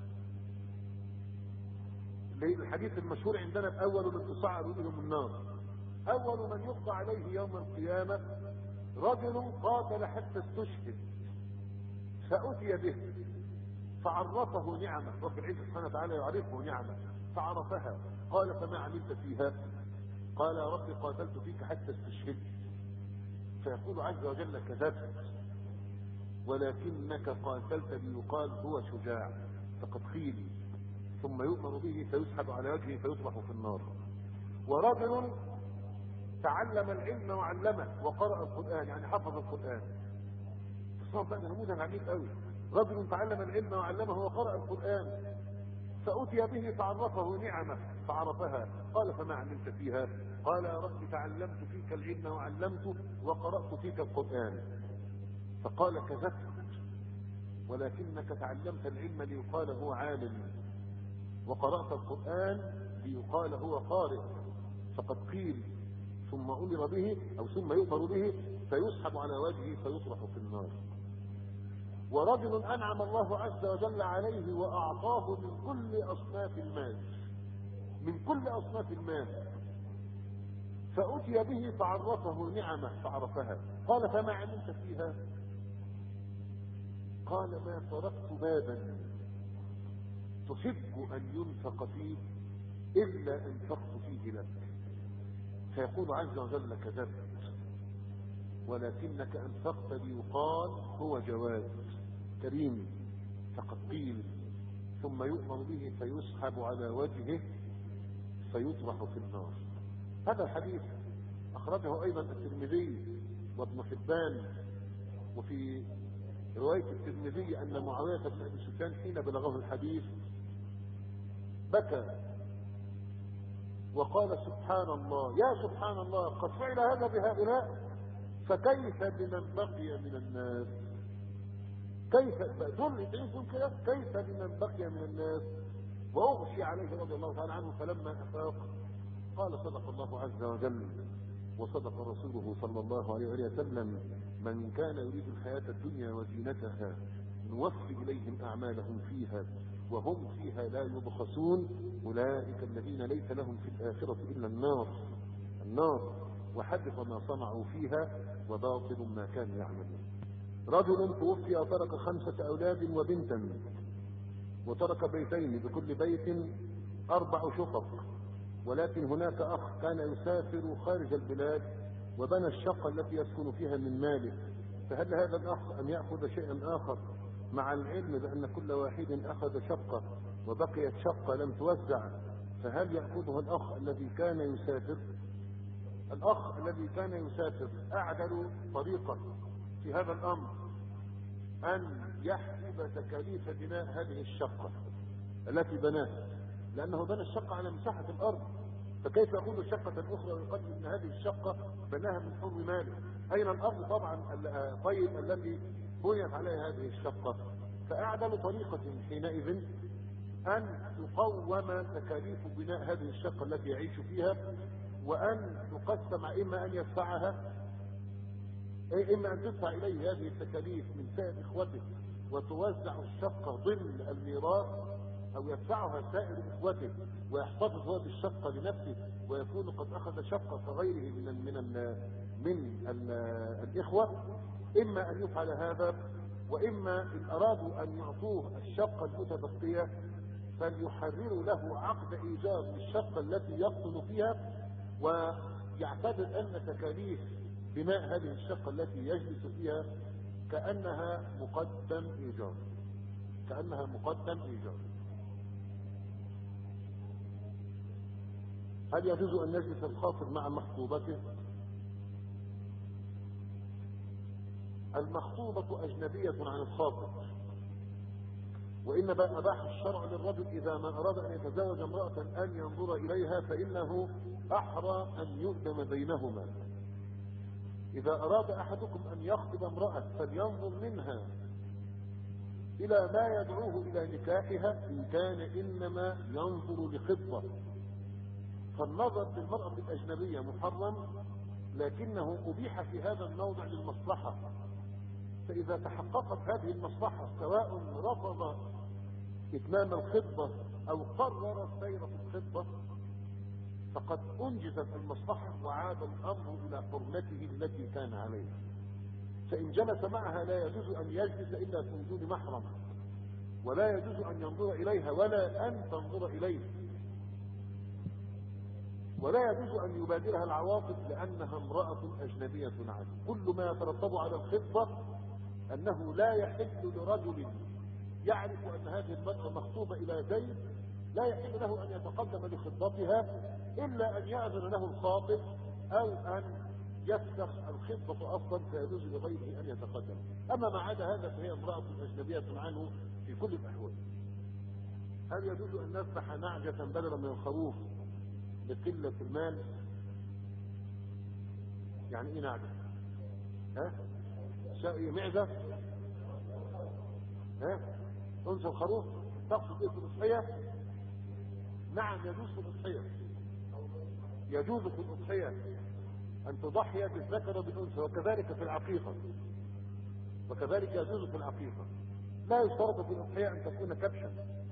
الحديث المشهور عندنا بأول من تصعد بهم النار، أول من يقضى عليه يوم القيامة رجل قاتل حتى استشهد فأتي به فعرفه نعمه، رب العزة سبحانه وتعالى يعرفه نعمه فعرفها. قال: فما عملت فيها؟ قال: يا رب قاتلت فيك حتى استشهدت. فيقول عز وجل: كذبت، ولكنك قاتلت ليقال هو شجاع، فقد خيل. ثم يؤمر به فيسحب على وجهه فيطرح في النار. ورجل تعلم العلم وعلمه وقرأ القرآن، يعني حفظ القرآن. تصور بقى نموذج عجيب قوي. رجل تعلم العلم وعلمه وقرأ القرآن فأتي به فعرفه نعمه فعرفها. قال: فما عملت فيها؟ قال: يا رب تعلمت فيك العلم وعلمته وقرأت فيك القرآن. فقال: كذبت، ولكنك تعلمت العلم ليقال هو عالم، وقرأت القرآن ليقال هو قارئ، فقد قيل. ثم أمر به أو ثم يؤمر به فيسحب على وجهه فيطرح في النار. ورجل أنعم الله عز وجل عليه وأعطاه من كل أصناف المال، من كل أصناف المال، فأتي به فعرفه نعمه فعرفها، قال فما عملت فيها؟ قال ما تركت بابا تحب أن ينفق فيه إلا أنفقت فيه لك. فيقول عز وجل كذبت ولكنك أنفقت ليقال هو جواد كريم، فقد قيل، ثم يؤمر به فيسحب على وجهه فيطرح في النار. هذا الحديث أخرجه أيضا الترمذي وابن حبان. وفي رواية الترمذي أن معاوية بن أبي سفيان حين بلغه الحديث بكى وقال سبحان الله، يا سبحان الله، قد فعل هذا بهؤلاء، فكيف بمن بقي من الناس؟ كيف دول يتعيشون كده؟ كيف بمن بقي من الناس؟ وأغشي عليه رضي الله تعالى عنه، فلما أفاق قال صدق الله عز وجل وصدق رسوله صلى الله عليه وسلم: من كان يريد الحياة الدنيا وزينتها نوفي إليهم أعمالهم فيها وهم فيها لا يبخسون، أولئك الذين ليس لهم في الآخرة إلا النار وحبط ما صنعوا فيها وباطل ما كانوا يعملون. رجل توفي وترك 5 أولاد وبنتا، وترك بيتين بكل بيت 4 شقق، ولكن هناك أخ كان يسافر خارج البلاد وبنى الشقة التي يسكن فيها من ماله، فهل هذا الأخ أن يأخذ شيئا آخر مع العلم بأن كل واحد أخذ شقة وبقيت شقة لم توزع؟ فهل يأخذها الأخ الذي كان يسافر؟ الأخ الذي كان يسافر أعدل طريقة في هذا الأمر أن يحسب تكاليف بناء هذه الشقة التي بناها، لأنه بنى الشقة على مساحة الأرض، فكيف يأخذ شقة أخرى ويقال إن هذه الشقة بناها من حر ماله؟ أين الأرض طبعا طيب التي بنيت عليها هذه الشقة؟ فأعدل طريقة حينئذ أن تقوم تكاليف بناء هذه الشقة التي يعيش فيها، وأن تقسم، إما أن يدفعها، إما أن تدفع إليه هذه التكاليف من سائر إخوته وتوزع الشقة ضمن الميراث، أو يدفعها سائر إخوته ويحتفظ هذه الشقة لنفسه ويكون قد أخذ شقة غيره من الإخوة. إما أن يفعل هذا، وإما إن أرادوا أن يعطوه الشقة المتبقية فليحرروا له عقد إيجار للشقة التي يسكن فيها، ويعتبر أن تكاليف بناء هذه الشقة التي يجلس فيها كأنها مقدم إيجار. هل يجوز أن يجلس الخاطب مع مخطوبته؟ المخطوبة أجنبية عن الخاطب، وإنما أباح الشرع للرجل إذا ما أراد أن يتزوج امرأة أن ينظر إليها، فإنه أحرى أن يؤدم بينهما. إذا أراد أحدكم أن يخطب امرأة فلينظر منها إلى ما يدعوه إلى نكاحها، إن كان إنما ينظر لخطبة. فالنظر للمرأة الأجنبية محرم، لكنه أبيح في هذا الموضع للمصلحة، فإذا تحققت هذه المصلحة سواء رفض إتمام الخطبة أو قرر السير في الخطبة فقد أنجزت المصلحة وعاد الأمر إلى حرمته التي كان عليها. فإن جلس معها لا يجوز أن يجلس إلا في وجود محرم، ولا يجوز أن ينظر إليها ولا أن تنظر إليه، ولا يجوز أن يبادرها العواطف لأنها امرأة أجنبية عنه. كل ما يترتب على الخطبة أنه لا يحل لرجل يعرف أن هذه المرأة مخطوبة إلى زيد، لا يحل له أن يتقدم لخطبتها إلا أن يأذن له الخاطب أو أن يفسخ الخطبة أصلا، فيجوز لغيره أن يتقدم. أما ما عدا هذا فهي امرأة أجنبية عنه في كل الأحوال. هل يجوز أن نذبح نعجة بدلا من الخروف لقلة المال؟ يعني إيه نعجة؟ معدة؟ أنثى الخروف تقصد إيه في الأضحية؟ نعم يجوز في الأضحية، يجوز في الأضحية أن تضحي بالذكر وبالأنثى، وكذلك في العقيقة. وكذلك يجوز في العقيقة. لا يشترط في الأضحية أن تكون كبشا.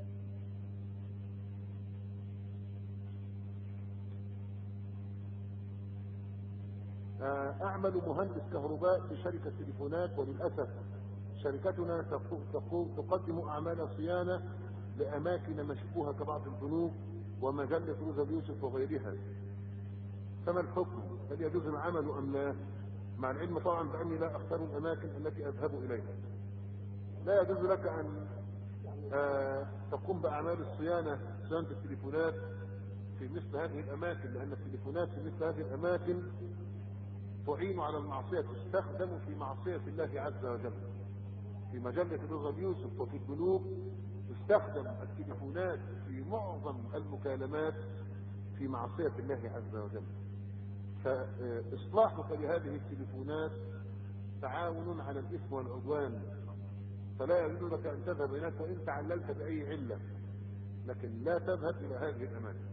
أعمل مهندس كهرباء في شركة تليفونات، وللأسف شركتنا تقدم أعمال صيانة لأماكن مشبوهة كبعض البنوك ومجلة روزا اليوسف وغيرها، فما الحكم؟ هل يجوز العمل أم لا؟ مع العلم طبعا بأني لا أختار الأماكن التي أذهب إليها. لا يجوز لك أن تقوم بأعمال صيانة التليفونات في مثل هذه الأماكن، لأن التليفونات في مثل هذه الأماكن تعين على المعصية، تستخدم في معصية الله عز وجل. في مجلة روزا اليوسف وفي البنوك تستخدم التليفونات في معظم المكالمات في معصية الله عز وجل. فإصلاحك لهذه التليفونات تعاون على الإثم والعدوان، فلا يجوز لك أن تذهب هناك وإن تعللت بأي علة، لكن لا تذهب إلى هذه الأماكن.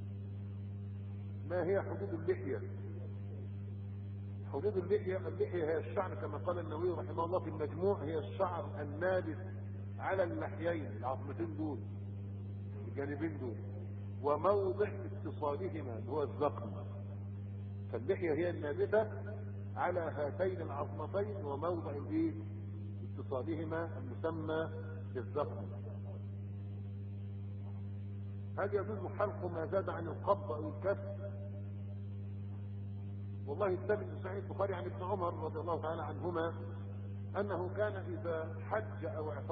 ما هي حدود اللحية؟ حدود اللحية هي الشعر كما قال النووي رحمه الله في المجموع، هي الشعر النابت على اللحيين، العظمتين دول الجانبين دول، وموضع اتصالهما اللي هو الذقن. فاللحية هي النابتة على هاتين العظمتين وموضع اتصالهما المسمى بالذقن. هل يجوز حلق ما زاد عن القبض او الكف؟ والله الثابت في صحيح البخاري عن ابن عمر رضي الله تعالى عنهما انه كان اذا حج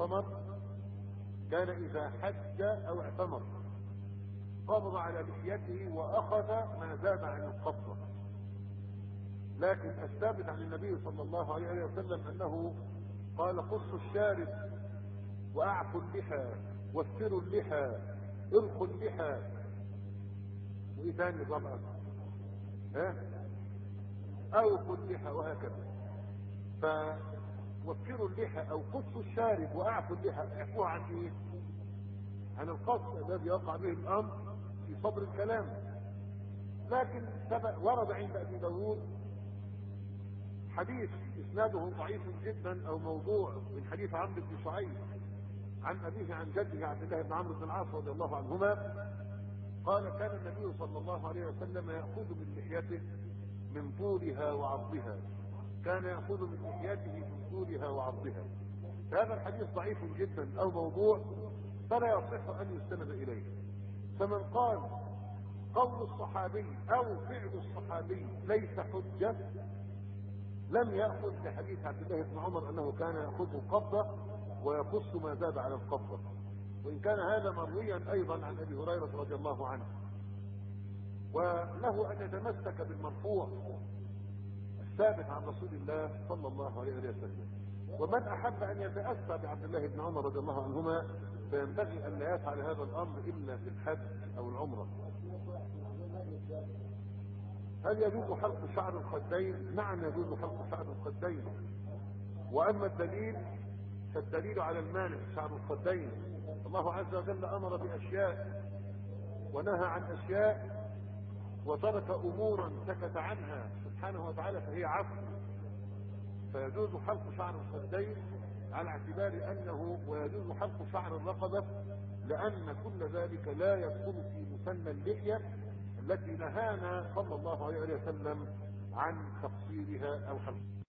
او اعتمر قبض على لحيته واخذ ما زاد عن القبضه. لكن الثابت عن النبي صلى الله عليه وسلم انه قال: قصوا الشارب واعفوا اللحى وفروا اللحى ارخوا اللحى. وايه ثاني طبعا؟ اوفوا اللحى، وهكذا. فوفروا اللحى او قصوا الشارب واعفوا اللحى. اعفوها عن ايه؟ عن القص الذي يقع به الامر في صدر الكلام. لكن ورد عند ابي داود حديث اسناده ضعيف جدا او موضوع من حديث عمرو بن شعيب عن ابيه عن جده عبد الله بن عمرو بن العاص رضي الله عنهما قال: كان النبي صلى الله عليه وسلم ياخذ من لحيته من طولها وعرضها. هذا الحديث ضعيف جدا او موضوع، فلا يصح ان يستند اليه. فمن قال قول الصحابي او فعل الصحابي ليس حجه لم ياخذ لحديث عبد الله بن عمر انه كان ياخذ القبضه ويقص ما زاد على القبضه، وان كان هذا مرويا ايضا عن ابي هريره رضي الله عنه. وله ان يتمسك بالمرفوع الثابت عن رسول الله صلى الله عليه وسلم. ومن احب ان يتاسى بعبد الله بن عمر رضي الله عنهما فينبغي ان لا يفعل هذا الامر الا في الحج او العمره. هل يجوز حلق شعر الخدين؟ نعم يجوز حلق شعر الخدين. واما الدليل فالدليل على المانع شعر الخدين. الله عز وجل امر باشياء ونهى عن اشياء وترك امورا سكت عنها سبحانه وتعالى فهي عفو. فيجوز حلق شعر الخدين على اعتبار انه، ويجوز حلق شعر الرقبه لان كل ذلك لا يدخل في مسمى اللحيه التي نهانا صلى الله عليه وسلم عن تقصيرها او حلقها.